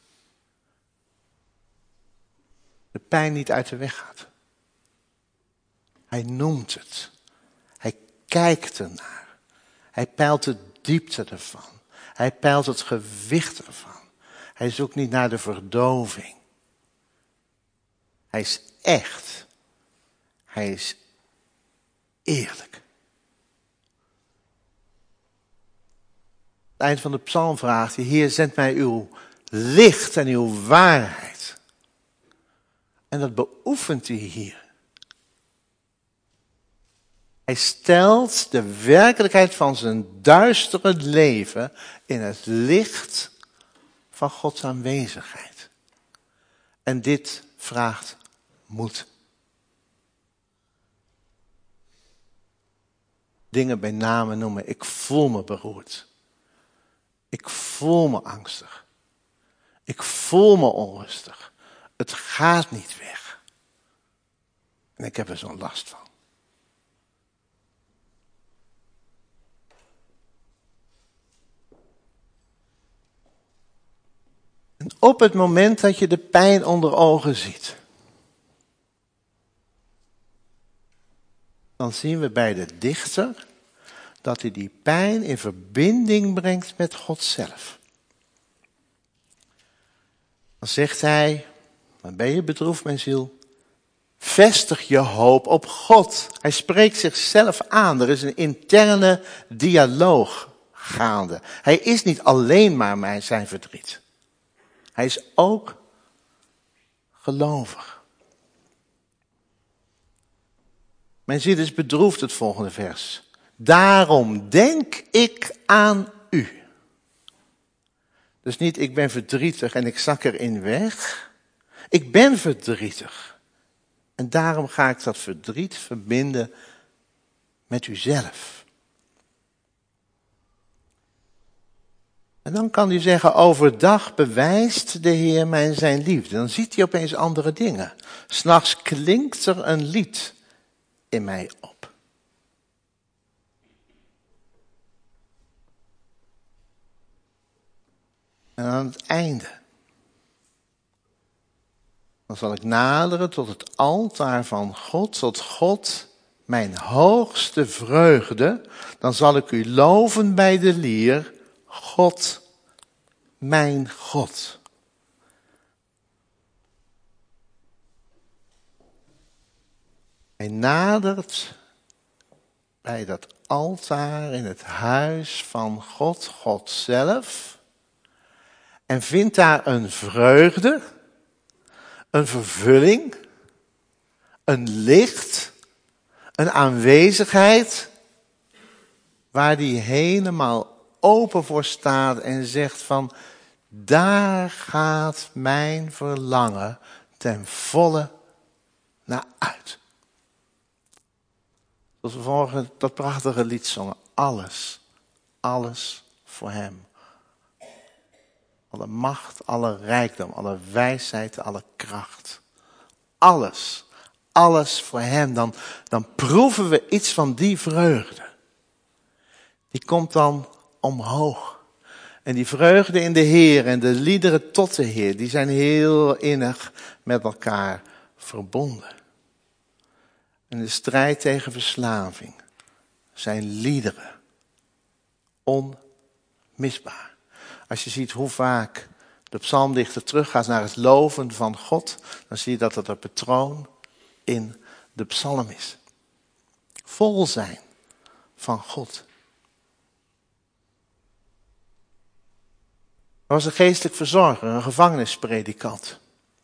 de pijn niet uit de weg gaat. Hij noemt het. Hij kijkt ernaar. Hij peilt de diepte ervan. Hij peilt het gewicht ervan. Hij zoekt niet naar de verdoving. Hij is echt. Hij is eerlijk. Het eind van de psalm vraagt hij: Heer, zend mij uw licht en uw waarheid. En dat beoefent hij hier. Hij stelt de werkelijkheid van zijn duistere leven in het licht van Gods aanwezigheid. En dit vraagt moed. Dingen bij namen noemen. Ik voel me beroerd. Ik voel me angstig. Ik voel me onrustig. Het gaat niet weg. En ik heb er zo'n last van. En op het moment dat je de pijn onder ogen ziet, dan zien we bij de dichter dat hij die pijn in verbinding brengt met God zelf. Dan zegt hij: dan ben je bedroefd, mijn ziel. Vestig je hoop op God. Hij spreekt zichzelf aan. Er is een interne dialoog gaande. Hij is niet alleen maar zijn verdriet. Hij is ook gelovig. Mijn ziel is bedroefd, het volgende vers. Daarom denk ik aan u. Dus niet ik ben verdrietig en ik zak erin weg. Ik ben verdrietig. En daarom ga ik dat verdriet verbinden met uzelf. En dan kan u zeggen: overdag bewijst de Heer mij zijn liefde. Dan ziet hij opeens andere dingen. 's Nachts klinkt er een lied in mij op. En aan het einde, dan zal ik naderen tot het altaar van God, tot God mijn hoogste vreugde. Dan zal ik u loven bij de lier, God, mijn God. Hij nadert bij dat altaar in het huis van God, God zelf, en vindt daar een vreugde, een vervulling, een licht, een aanwezigheid, waar die helemaal open voor staat en zegt van: daar gaat mijn verlangen ten volle naar uit. Zoals we vanmorgen dat prachtige lied zongen. Alles voor hem. Alle macht, alle rijkdom, alle wijsheid, alle kracht. Alles voor hem. Dan proeven we iets van die vreugde. Die komt dan omhoog. En die vreugde in de Heer en de liederen tot de Heer, die zijn heel innig met elkaar verbonden. En de strijd tegen verslaving zijn liederen onmisbaar. Als je ziet hoe vaak de psalmdichter teruggaat naar het loven van God, dan zie je dat het een patroon in de psalm is. Vol zijn van God. Er was een geestelijk verzorger, een gevangenispredikant.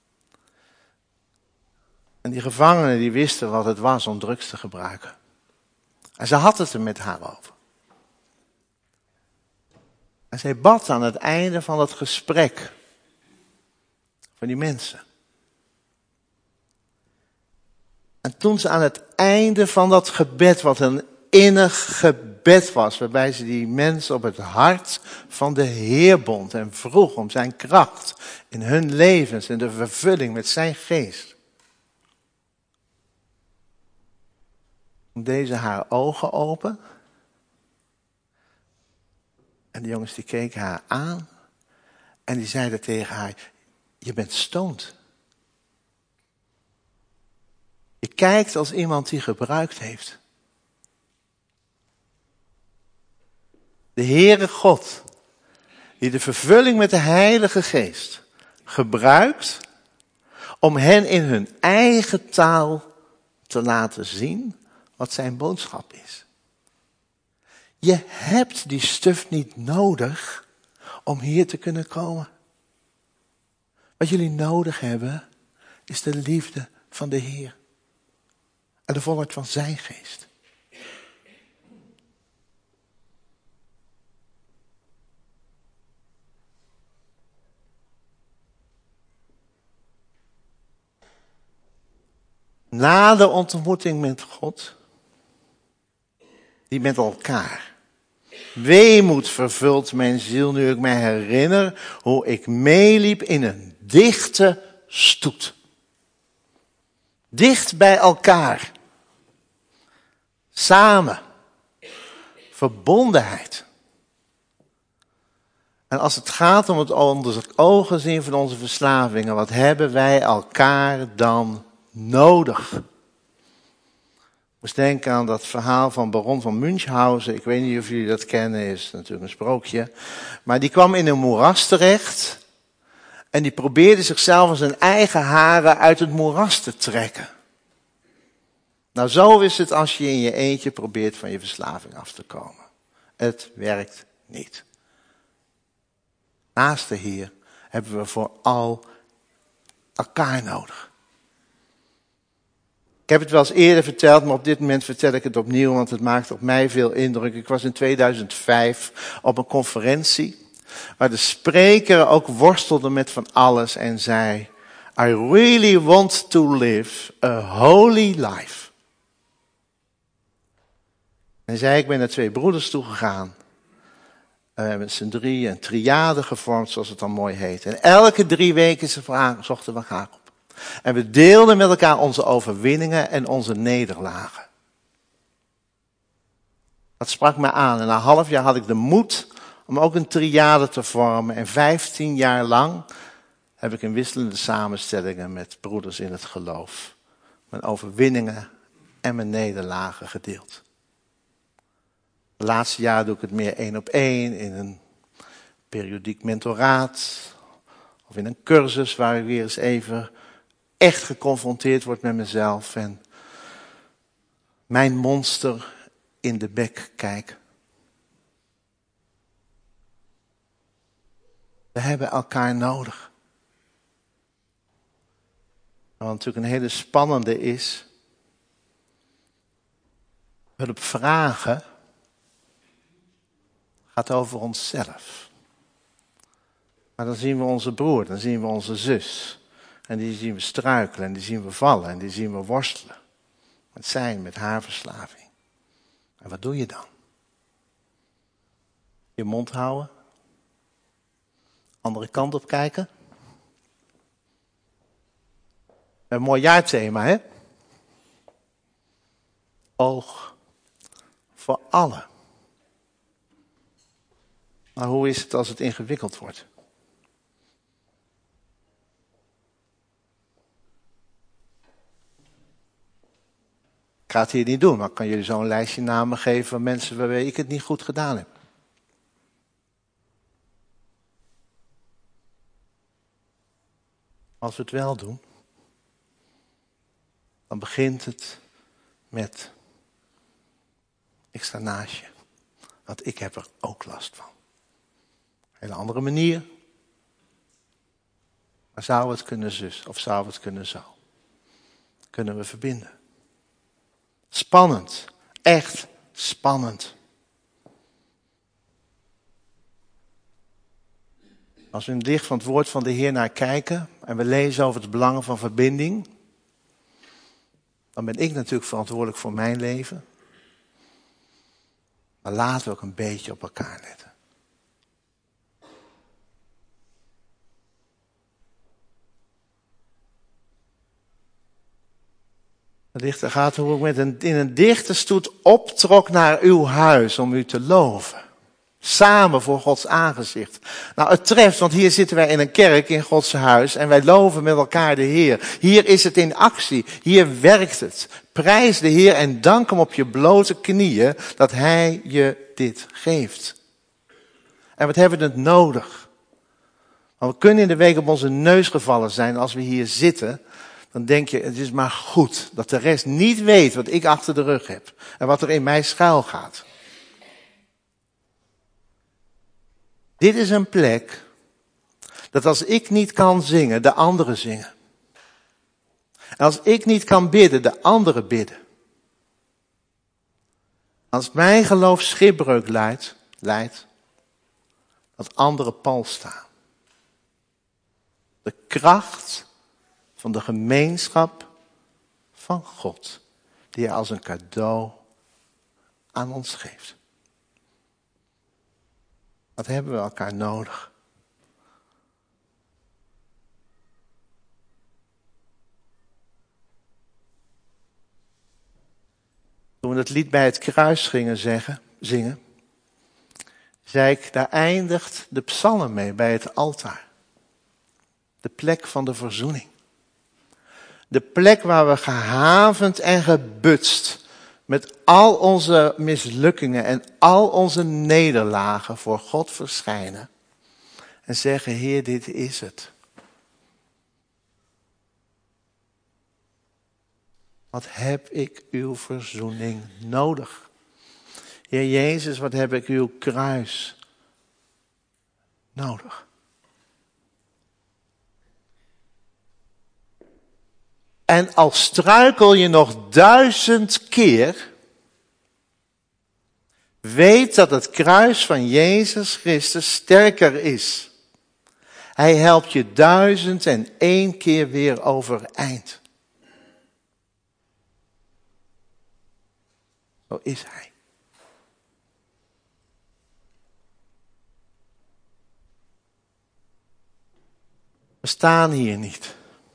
En die gevangenen die wisten wat het was om drugs te gebruiken. En ze had het er met haar over. En zij bad aan het einde van het gesprek van die mensen. En toen ze aan het einde van dat gebed, wat een innig gebed was, waarbij ze die mensen op het hart van de Heer bond en vroeg om zijn kracht in hun levens en de vervulling met zijn geest. Toen deed ze haar ogen open. En de jongens die keken haar aan. En die zeiden tegen haar, je bent stoned. Je kijkt als iemand die gebruikt heeft. De Heere God, die de vervulling met de Heilige Geest gebruikt om hen in hun eigen taal te laten zien wat zijn boodschap is. Je hebt die stuf niet nodig om hier te kunnen komen. Wat jullie nodig hebben is de liefde van de Heer. En de volheid van zijn geest. Na de ontmoeting met God, die met elkaar. Weemoed vervult mijn ziel nu ik mij herinner hoe ik meeliep in een dichte stoet. Dicht bij elkaar. Samen. Verbondenheid. En als het gaat om het onder ogen zien van onze verslavingen, wat hebben wij elkaar dan nodig? Ik moest denken aan dat verhaal van baron van Münchhausen. Ik weet niet of jullie dat kennen, is natuurlijk een sprookje. Maar die kwam in een moeras terecht. En die probeerde zichzelf als zijn eigen haren uit het moeras te trekken. Nou, zo is het als je in je eentje probeert van je verslaving af te komen. Het werkt niet. Naast de Heer hebben we vooral elkaar nodig. Ik heb het wel eens eerder verteld, maar op dit moment vertel ik het opnieuw, want het maakt op mij veel indruk. Ik was in 2005 op een conferentie, waar de spreker ook worstelde met van alles en zei, I really want to live a holy life. En hij zei, ik ben naar 2 broeders toegegaan. We hebben met z'n 3 een triade gevormd, zoals het dan mooi heet. En elke 3 weken zochten we elkaar op. En we deelden met elkaar onze overwinningen en onze nederlagen. Dat sprak me aan. En na een half jaar had ik de moed om ook een triade te vormen. En 15 jaar lang heb ik in wisselende samenstellingen met broeders in het geloof mijn overwinningen en mijn nederlagen gedeeld. De laatste jaar doe ik het meer 1-op-1 in een periodiek mentoraat. Of in een cursus waar ik weer eens even echt geconfronteerd word met mezelf. En mijn monster in de bek kijk. We hebben elkaar nodig. Wat natuurlijk een hele spannende is. Hulp vragen gaat over onszelf. Maar dan zien we onze broer, dan zien we onze zus. En die zien we struikelen en die zien we vallen en die zien we worstelen. Met haar verslaving. En wat doe je dan? Je mond houden? Andere kant op kijken? Een mooi jaarthema, hè? Oog voor allen. Maar hoe is het als het ingewikkeld wordt? Ik ga het hier niet doen, maar ik kan jullie zo'n lijstje namen geven van mensen waarbij ik het niet goed gedaan heb. Als we het wel doen, dan begint het met, ik sta naast je, want ik heb er ook last van. Een hele andere manier, Maar zou het kunnen zus of zou het kunnen zo? Kunnen we verbinden? Spannend. Echt spannend. Als we in het licht van het woord van de Heer naar kijken en we lezen over het belang van verbinding, dan ben ik natuurlijk verantwoordelijk voor mijn leven. Maar laten we ook een beetje op elkaar letten. De dichter gaat hoe ik in een dichte stoet optrok naar uw huis om u te loven. Samen voor Gods aangezicht. Nou, het treft, want hier zitten wij in een kerk in Gods huis en wij loven met elkaar de Heer. Hier is het in actie. Hier werkt het. Prijs de Heer en dank hem op je blote knieën dat Hij je dit geeft. En wat hebben we het nodig? Want we kunnen in de week op onze neus gevallen zijn als we hier zitten. Dan denk je, het is maar goed dat de rest niet weet wat ik achter de rug heb. En wat er in mij schuil gaat. Dit is een plek dat als ik niet kan zingen, de anderen zingen. En als ik niet kan bidden, de anderen bidden. Als mijn geloof schipbreuk leidt, dat anderen pal staan. De kracht van de gemeenschap van God, die Hij als een cadeau aan ons geeft. Wat hebben we elkaar nodig? Toen we het lied bij het kruis gingen zingen, zei ik, daar eindigt de psalm mee bij het altaar. De plek van de verzoening. De plek waar we gehavend en gebutst met al onze mislukkingen en al onze nederlagen voor God verschijnen. En zeggen, Heer, dit is het. Wat heb ik uw verzoening nodig? Heer Jezus, wat heb ik uw kruis nodig? En al struikel je nog 1000 keer, weet dat het kruis van Jezus Christus sterker is. Hij helpt je 1001 keer weer overeind. Zo is Hij. We staan hier niet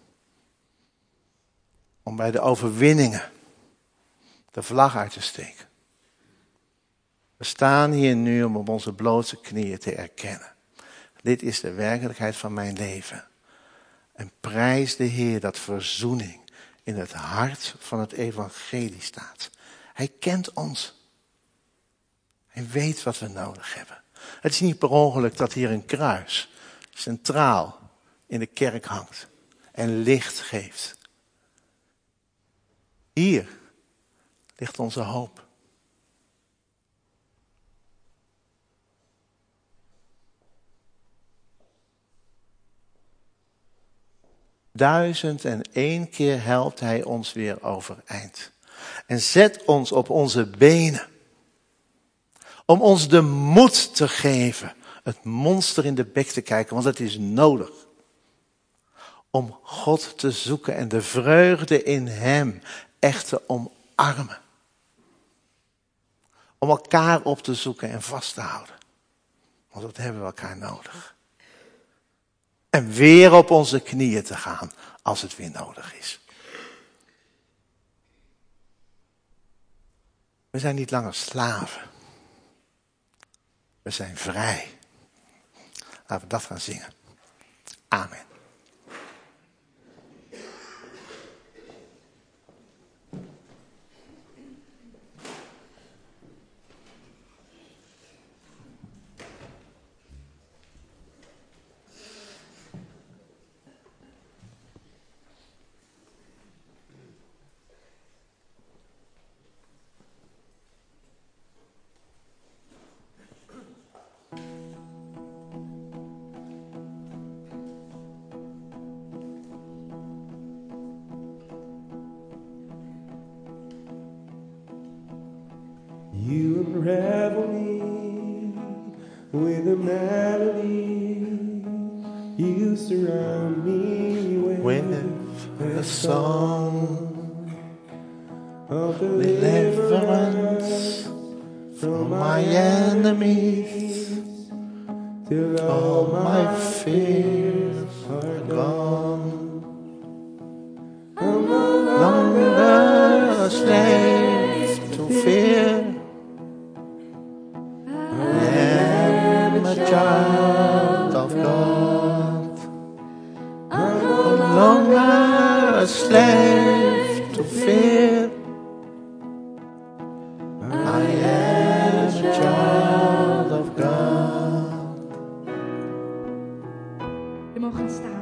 om bij de overwinningen de vlag uit te steken. We staan hier nu om op onze blote knieën te erkennen. Dit is de werkelijkheid van mijn leven. En prijs de Heer dat verzoening in het hart van het evangelie staat. Hij kent ons. Hij weet wat we nodig hebben. Het is niet per ongeluk dat hier een kruis centraal in de kerk hangt en licht geeft. Hier ligt onze hoop. Duizend en één keer helpt Hij ons weer overeind. En zet ons op onze benen. Om ons de moed te geven het monster in de bek te kijken, want het is nodig. Om God te zoeken en de vreugde in Hem echt te omarmen. Om elkaar op te zoeken en vast te houden. Want dat hebben we elkaar nodig. En weer op onze knieën te gaan als het weer nodig is. We zijn niet langer slaven. We zijn vrij. Laten we dat gaan zingen. Amen. You unravel me with a melody. You surround me With a song of deliverance from my enemies, till all my fears are gone. I'm no Longer a slave to fear. I am a child of God. I'm no longer a slave to fear. I am a child of God. Je mag gaan staan.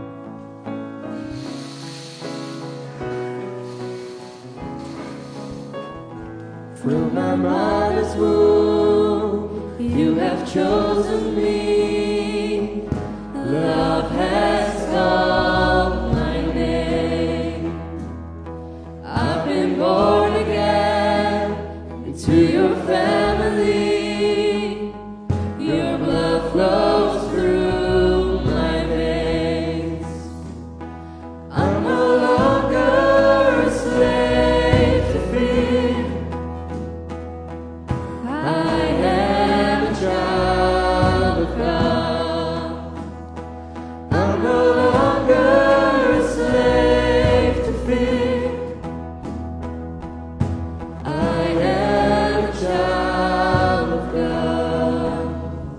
From my mother's womb, you have chosen me. Love has called my name. I've been born again into your family. Your blood flows through my veins. I'm no longer a slave to fear. I am a child of God. I'm no longer a slave to fear. I am a child of God.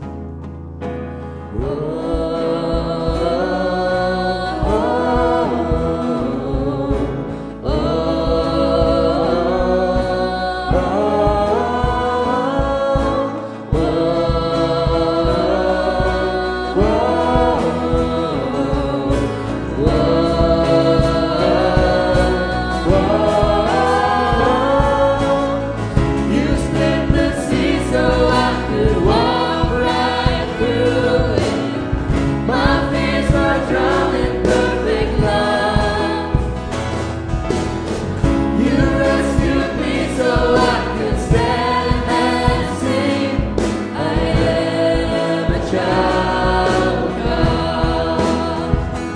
You split the sea so I could walk right through it. My fears were drowned in perfect love. You rescued me so I could stand and sing. I am a child of God.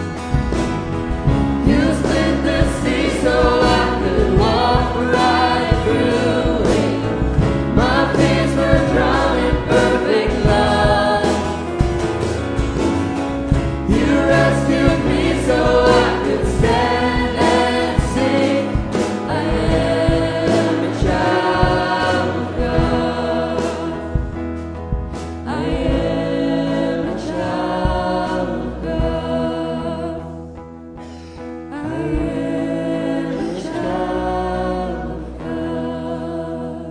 You split the sea so I could walk right through it. My fears were drowned in perfect love. You rescued me so I could stand and sing. I am a child of God. I am a child of God. I am a child of God.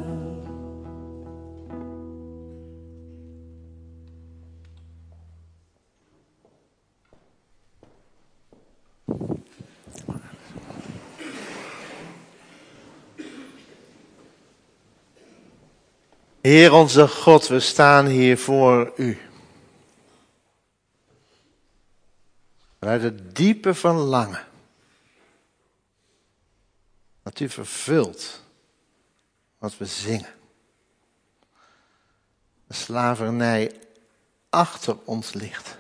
Heer onze God, we staan hier voor u. Vanuit het diepe verlangen. Dat u vervult wat we zingen. De slavernij achter ons ligt.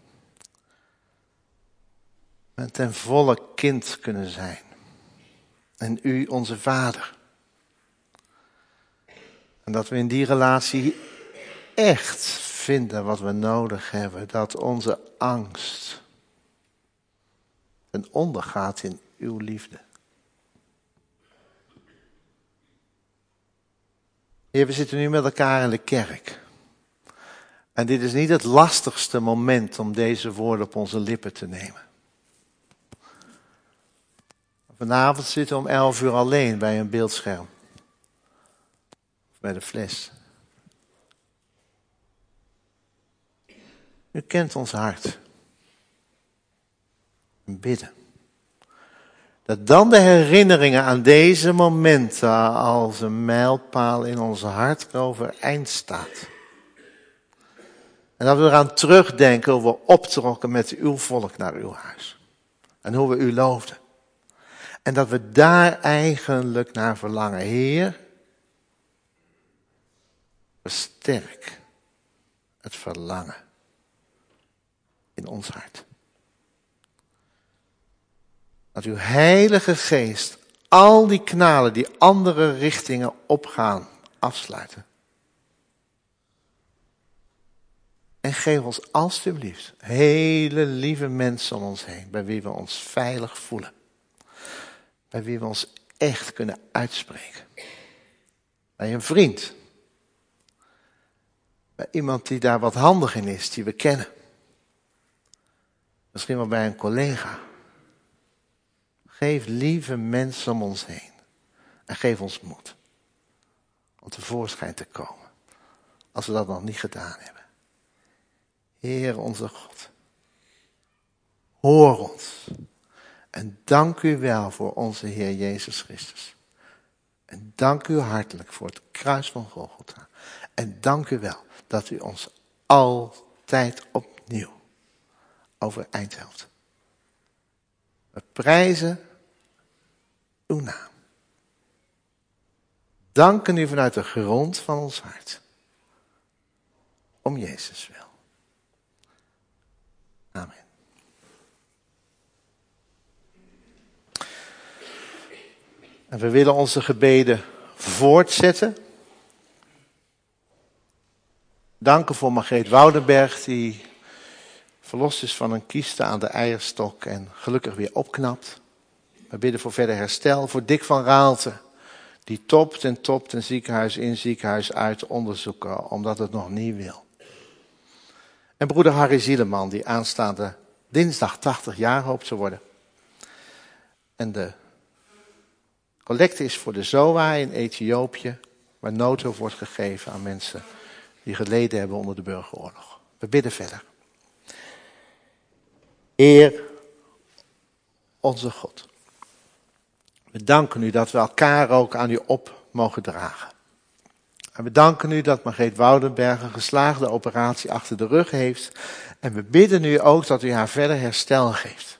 En ten volle kind kunnen zijn. En u onze Vader. En dat we in die relatie echt vinden wat we nodig hebben. Dat onze angst ten onder gaat in uw liefde. Heer, we zitten nu met elkaar in de kerk. En dit is niet het lastigste moment om deze woorden op onze lippen te nemen. Vanavond zitten we om 11 uur alleen bij een beeldscherm. Of bij de fles. U kent ons hart. En bidden. Dat dan de herinneringen aan deze momenten als een mijlpaal in ons hart overeind staat. En dat we eraan terugdenken hoe we optrokken met uw volk naar uw huis. En hoe we u loofden. En dat we daar eigenlijk naar verlangen. Heer, Versterk het verlangen in ons hart. Dat uw Heilige Geest al die knalen die andere richtingen opgaan, afsluiten. En geef ons alstublieft hele lieve mensen om ons heen, bij wie we ons veilig voelen. Bij wie we ons echt kunnen uitspreken. Bij een vriend. Bij iemand die daar wat handig in is, die we kennen. Misschien wel bij een collega. Geef lieve mensen om ons heen. En geef ons moed. Om tevoorschijn te komen. Als we dat nog niet gedaan hebben. Heer onze God. Hoor ons. En dank u wel voor onze Heer Jezus Christus. En dank u hartelijk voor het kruis van Golgotha. En dank u wel dat u ons altijd opnieuw overeind helpt. We prijzen uw naam. Danken u vanuit de grond van ons hart. Om Jezus wil. Amen. En we willen onze gebeden voortzetten. Danken voor Margreet Woudenberg die verlost is van een kieste aan de eierstok en gelukkig weer opknapt. We bidden voor verder herstel. Voor Dick van Raalte die topt en ziekenhuis in ziekenhuis uit onderzoeken omdat het nog niet wil. En broeder Harry Zieleman die aanstaande dinsdag 80 jaar hoopt te worden. En de collecte is voor de ZOA in Ethiopië, waar noodhulp wordt gegeven aan mensen die geleden hebben onder de burgeroorlog. We bidden verder. Heer, onze God. We danken u dat we elkaar ook aan u op mogen dragen. En we danken u dat Margreet Woudenberg een geslaagde operatie achter de rug heeft. En we bidden u ook dat u haar verder herstel geeft.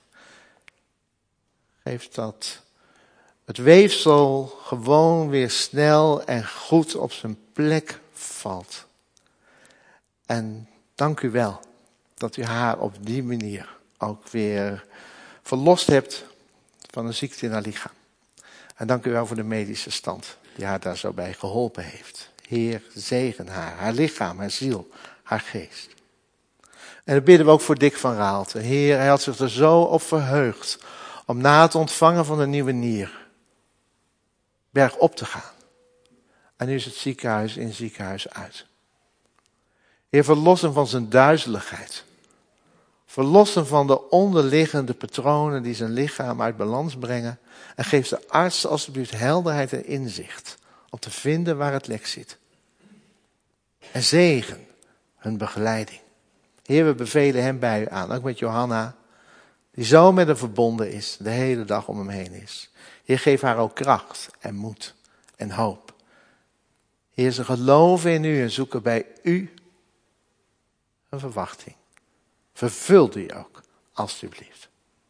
Geef dat het weefsel gewoon weer snel en goed op zijn plek valt. En dank u wel dat u haar op die manier ook weer verlost hebt van een ziekte in haar lichaam. En dank u wel voor de medische stand die haar daar zo bij geholpen heeft. Heer, zegen haar lichaam, haar ziel, haar geest. En dan bidden we ook voor Dick van Raalte. Heer, hij had zich er zo op verheugd om na het ontvangen van de nieuwe nier bergop te gaan. En nu is het ziekenhuis in ziekenhuis uit. Heer, verlos hem van zijn duizeligheid. Verlos hem van de onderliggende patronen die zijn lichaam uit balans brengen. En geef de arts alsjeblieft helderheid en inzicht om te vinden waar het lek zit. En zegen hun begeleiding. Heer, we bevelen hem bij u aan. Ook met Johanna, die zo met hem verbonden is, de hele dag om hem heen is. Heer, geef haar ook kracht en moed en hoop. Heer, ze geloven in u en zoeken bij u een verwachting. Vervul die ook, alstublieft.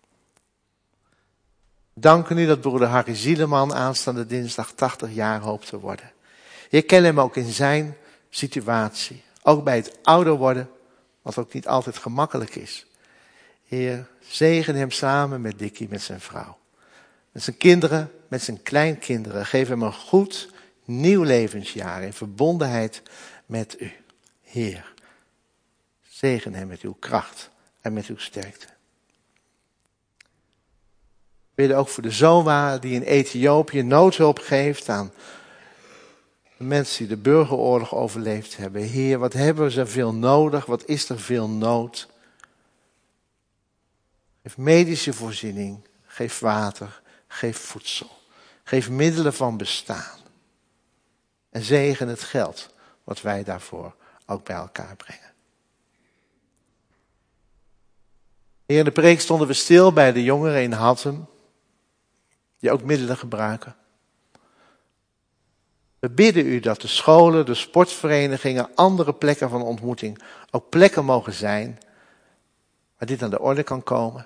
Danken u dat broeder Harry Zieleman aanstaande dinsdag 80 jaar hoopt te worden. Heer, ken hem ook in zijn situatie. Ook bij het ouder worden, wat ook niet altijd gemakkelijk is. Heer, zegen hem samen met Dickie, met zijn vrouw. Met zijn kinderen, met zijn kleinkinderen. Geef hem een goed nieuw levensjaar in verbondenheid met u. Heer, zegen hem met uw kracht en met uw sterkte. We bidden ook voor de ZOA die in Ethiopië noodhulp geeft aan de mensen die de burgeroorlog overleefd hebben. Heer, wat hebben ze veel nodig? Wat is er veel nood? Geef medische voorziening, geef water, geef voedsel. Geef middelen van bestaan. En zegen het geld wat wij daarvoor ook bij elkaar brengen. Heer, in de preek stonden we stil bij de jongeren in Hattem, die ook middelen gebruiken. We bidden u dat de scholen, de sportverenigingen, andere plekken van ontmoeting ook plekken mogen zijn waar dit aan de orde kan komen.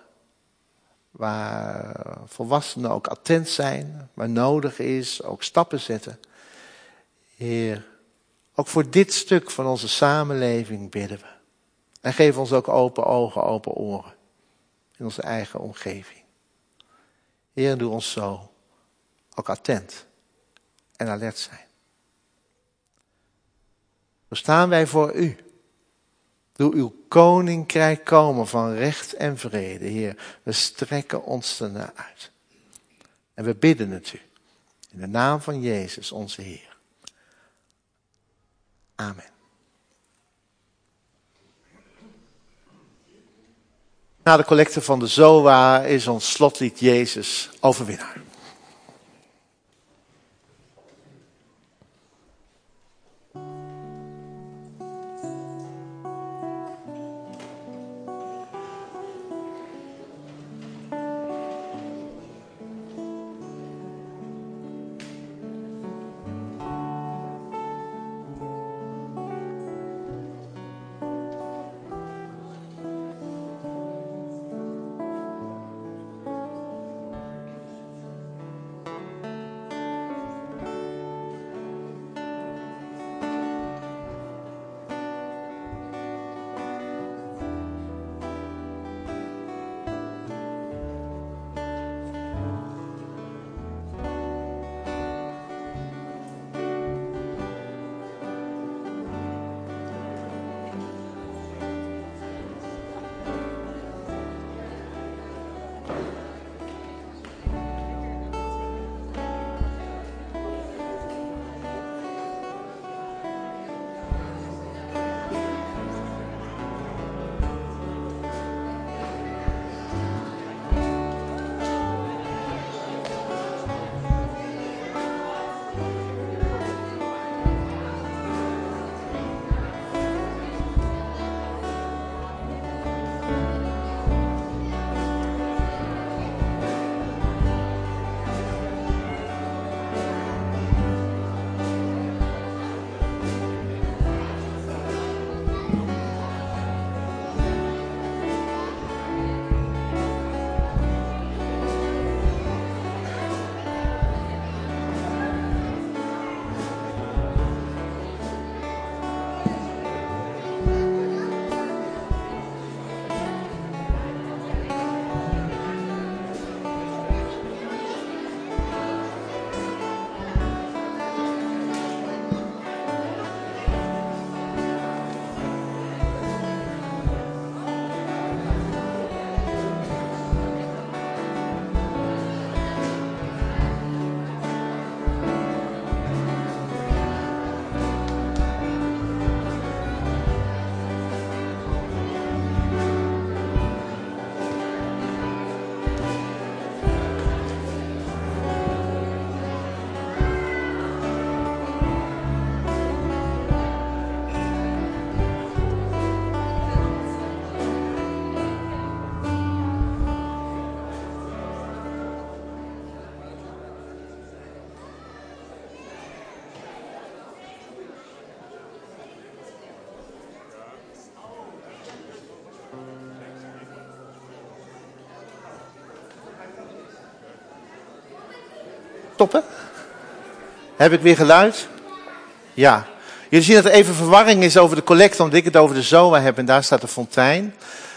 Waar volwassenen ook attent zijn, waar nodig is, ook stappen zetten. Heer, Ook voor dit stuk van onze samenleving bidden we. En geef ons ook open ogen, open oren. In onze eigen omgeving. Heer, doe ons zo ook attent en alert zijn. Zo staan wij voor u. Doe uw koninkrijk komen van recht en vrede, Heer. We strekken ons ernaar uit. En we bidden het u. In de naam van Jezus, onze Heer. Amen. Na de collecte van de Zoa is ons slotlied Jezus overwinnaar. Stoppen? Heb ik weer geluid? Ja. Jullie zien dat er even verwarring is over de collecte, omdat ik het over de Zoa heb en daar staat de fontein.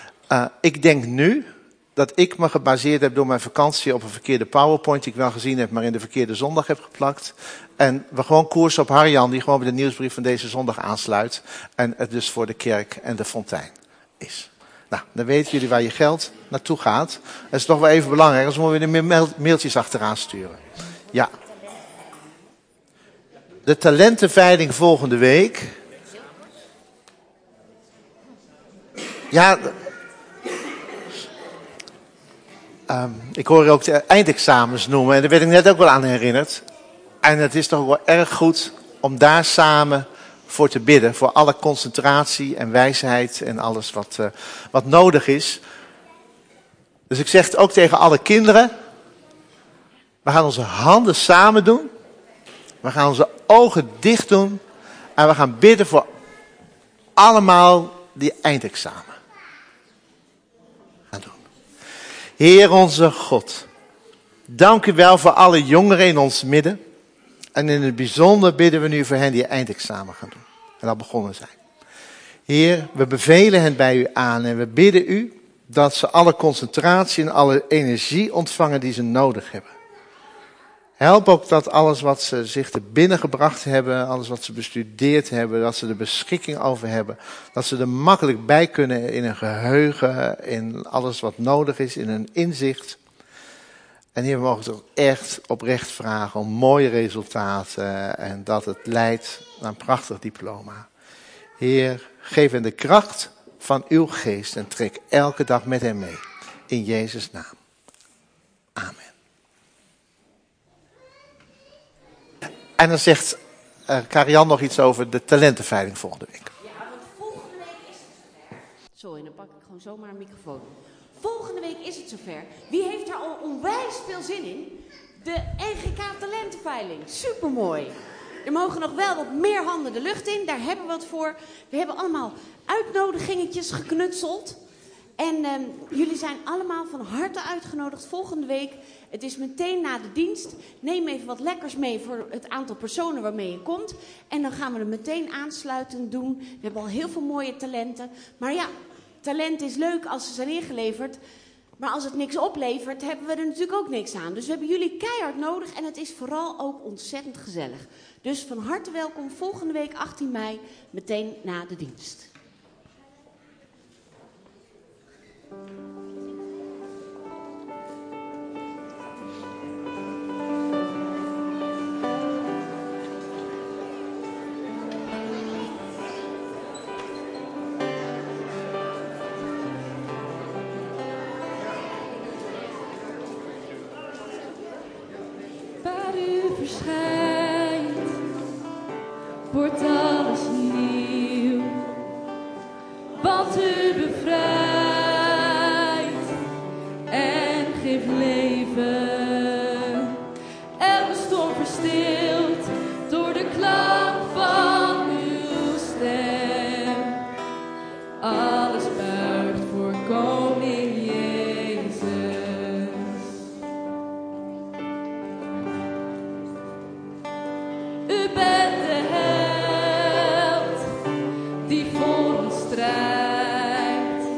Ik denk nu dat ik me gebaseerd heb door mijn vakantie op een verkeerde PowerPoint die ik wel gezien heb, maar in de verkeerde zondag heb geplakt. En we gewoon koersen op Harjan, die gewoon bij de nieuwsbrief van deze zondag aansluit. En het dus voor de kerk en de fontein is. Nou, dan weten jullie waar je geld naartoe gaat. Dat is toch wel even belangrijk, anders moeten we weer mailtjes achteraan sturen. Ja. De talentenveiling volgende week. Ja, ik hoor ook de eindexamens noemen en daar werd ik net ook wel aan herinnerd. En het is toch wel erg goed om daar samen voor te bidden. Voor alle concentratie en wijsheid en alles wat nodig is. Dus ik zeg het ook tegen alle kinderen. We gaan onze handen samen doen. We gaan onze ogen dicht doen. En we gaan bidden voor allemaal die eindexamen. Gaan doen. Heer onze God. Dank u wel voor alle jongeren in ons midden. En in het bijzonder bidden we nu voor hen die eindexamen gaan doen. en al begonnen zijn. Heer, we bevelen hen bij u aan en we bidden u dat ze alle concentratie en alle energie ontvangen die ze nodig hebben. Help ook dat alles wat ze zich te binnen gebracht hebben, alles wat ze bestudeerd hebben, dat ze er beschikking over hebben. Dat ze er makkelijk bij kunnen in hun geheugen, in alles wat nodig is, in hun inzicht. En hier mogen we toch echt oprecht vragen om mooie resultaten en dat het leidt naar een prachtig diploma. Heer, geef hen de kracht van uw geest en trek elke dag met hen mee. In Jezus' naam. Amen. En dan zegt Karian nog iets over de talentenveiling volgende week. Ja, want volgende week is het zover. Zo, en dan pak ik gewoon zomaar een microfoon. Volgende week is het zover. Wie heeft daar al onwijs veel zin in? De NGK Talentenveiling. Supermooi. Er mogen nog wel wat meer handen de lucht in. Daar hebben we wat voor. We hebben allemaal uitnodigingetjes geknutseld. En jullie zijn allemaal van harte uitgenodigd volgende week. Het is meteen na de dienst. Neem even wat lekkers mee voor het aantal personen waarmee je komt. En dan gaan we er meteen aansluitend doen. We hebben al heel veel mooie talenten. Maar ja, talent is leuk als ze zijn ingeleverd. Maar als het niks oplevert, hebben we er natuurlijk ook niks aan. Dus we hebben jullie keihard nodig en het is vooral ook ontzettend gezellig. Dus van harte welkom volgende week 18 mei, meteen na de dienst. Waar u verschijnt, wordt alles nieuw. Want u bevrijdt en geeft leven. Elke storm verstilt door de klank van uw stem. Alles buigt voor koning Jezus. U bent de held die voor ons strijdt.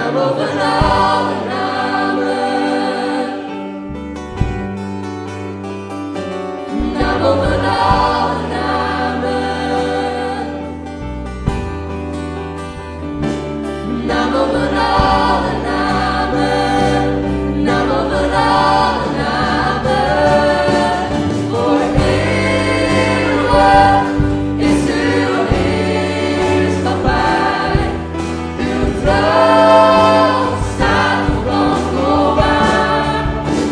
naar boven alle namen, naar boven alle namen, naar boven alle namen, naar boven alle namen. Voor eeuwig is uw heerschappij, uw troon staat onwankelbaar.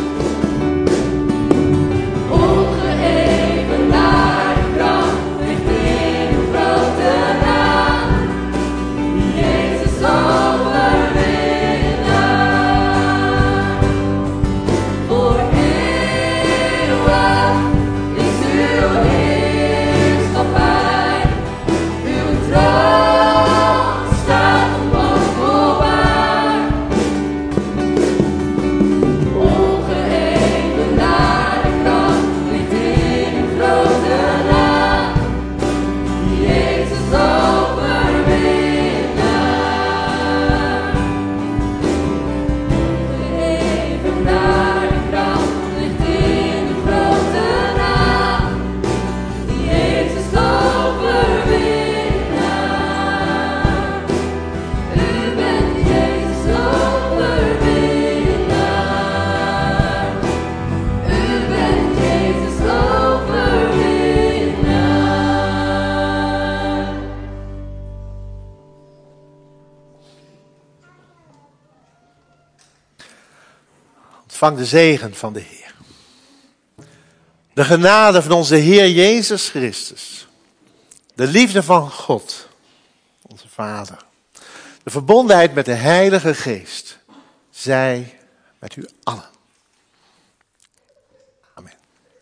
Ongeëvenaarde kracht ligt in uw grote naam, Jezus overwinnaar. Voor eeuwig is uw heerschappij, uw troon staat onwankelbaar. Ongeëvenaarde kracht ligt in uw grote naam, Jezus overwinnaar. Ongeëvenaarde kracht ligt in uw grote naam, Jezus overwinnaar. U bent Jezus overwinnaar. U bent Jezus overwinnaar. Ontvang de zegen van de Heer. De genade van onze Heer Jezus Christus. De liefde van God, onze Vader. De verbondenheid met de Heilige Geest. Zij met u allen. Amen.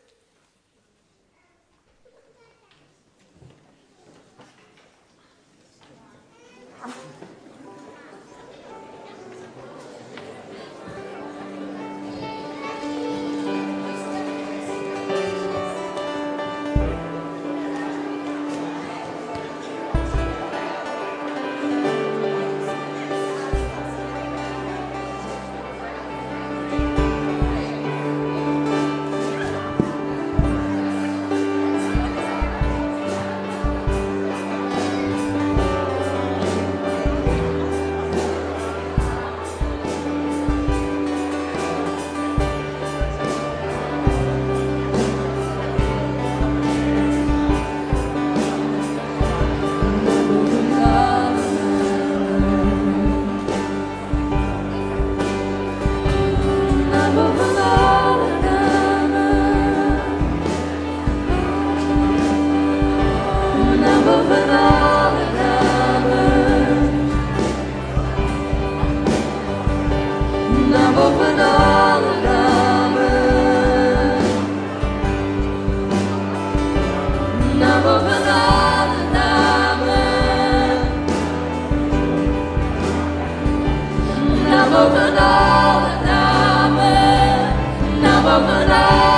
Naar boven alle namen, naar boven alle namen, naar boven alle namen, naar boven alle namen, naar boven alle namen, naar boven alle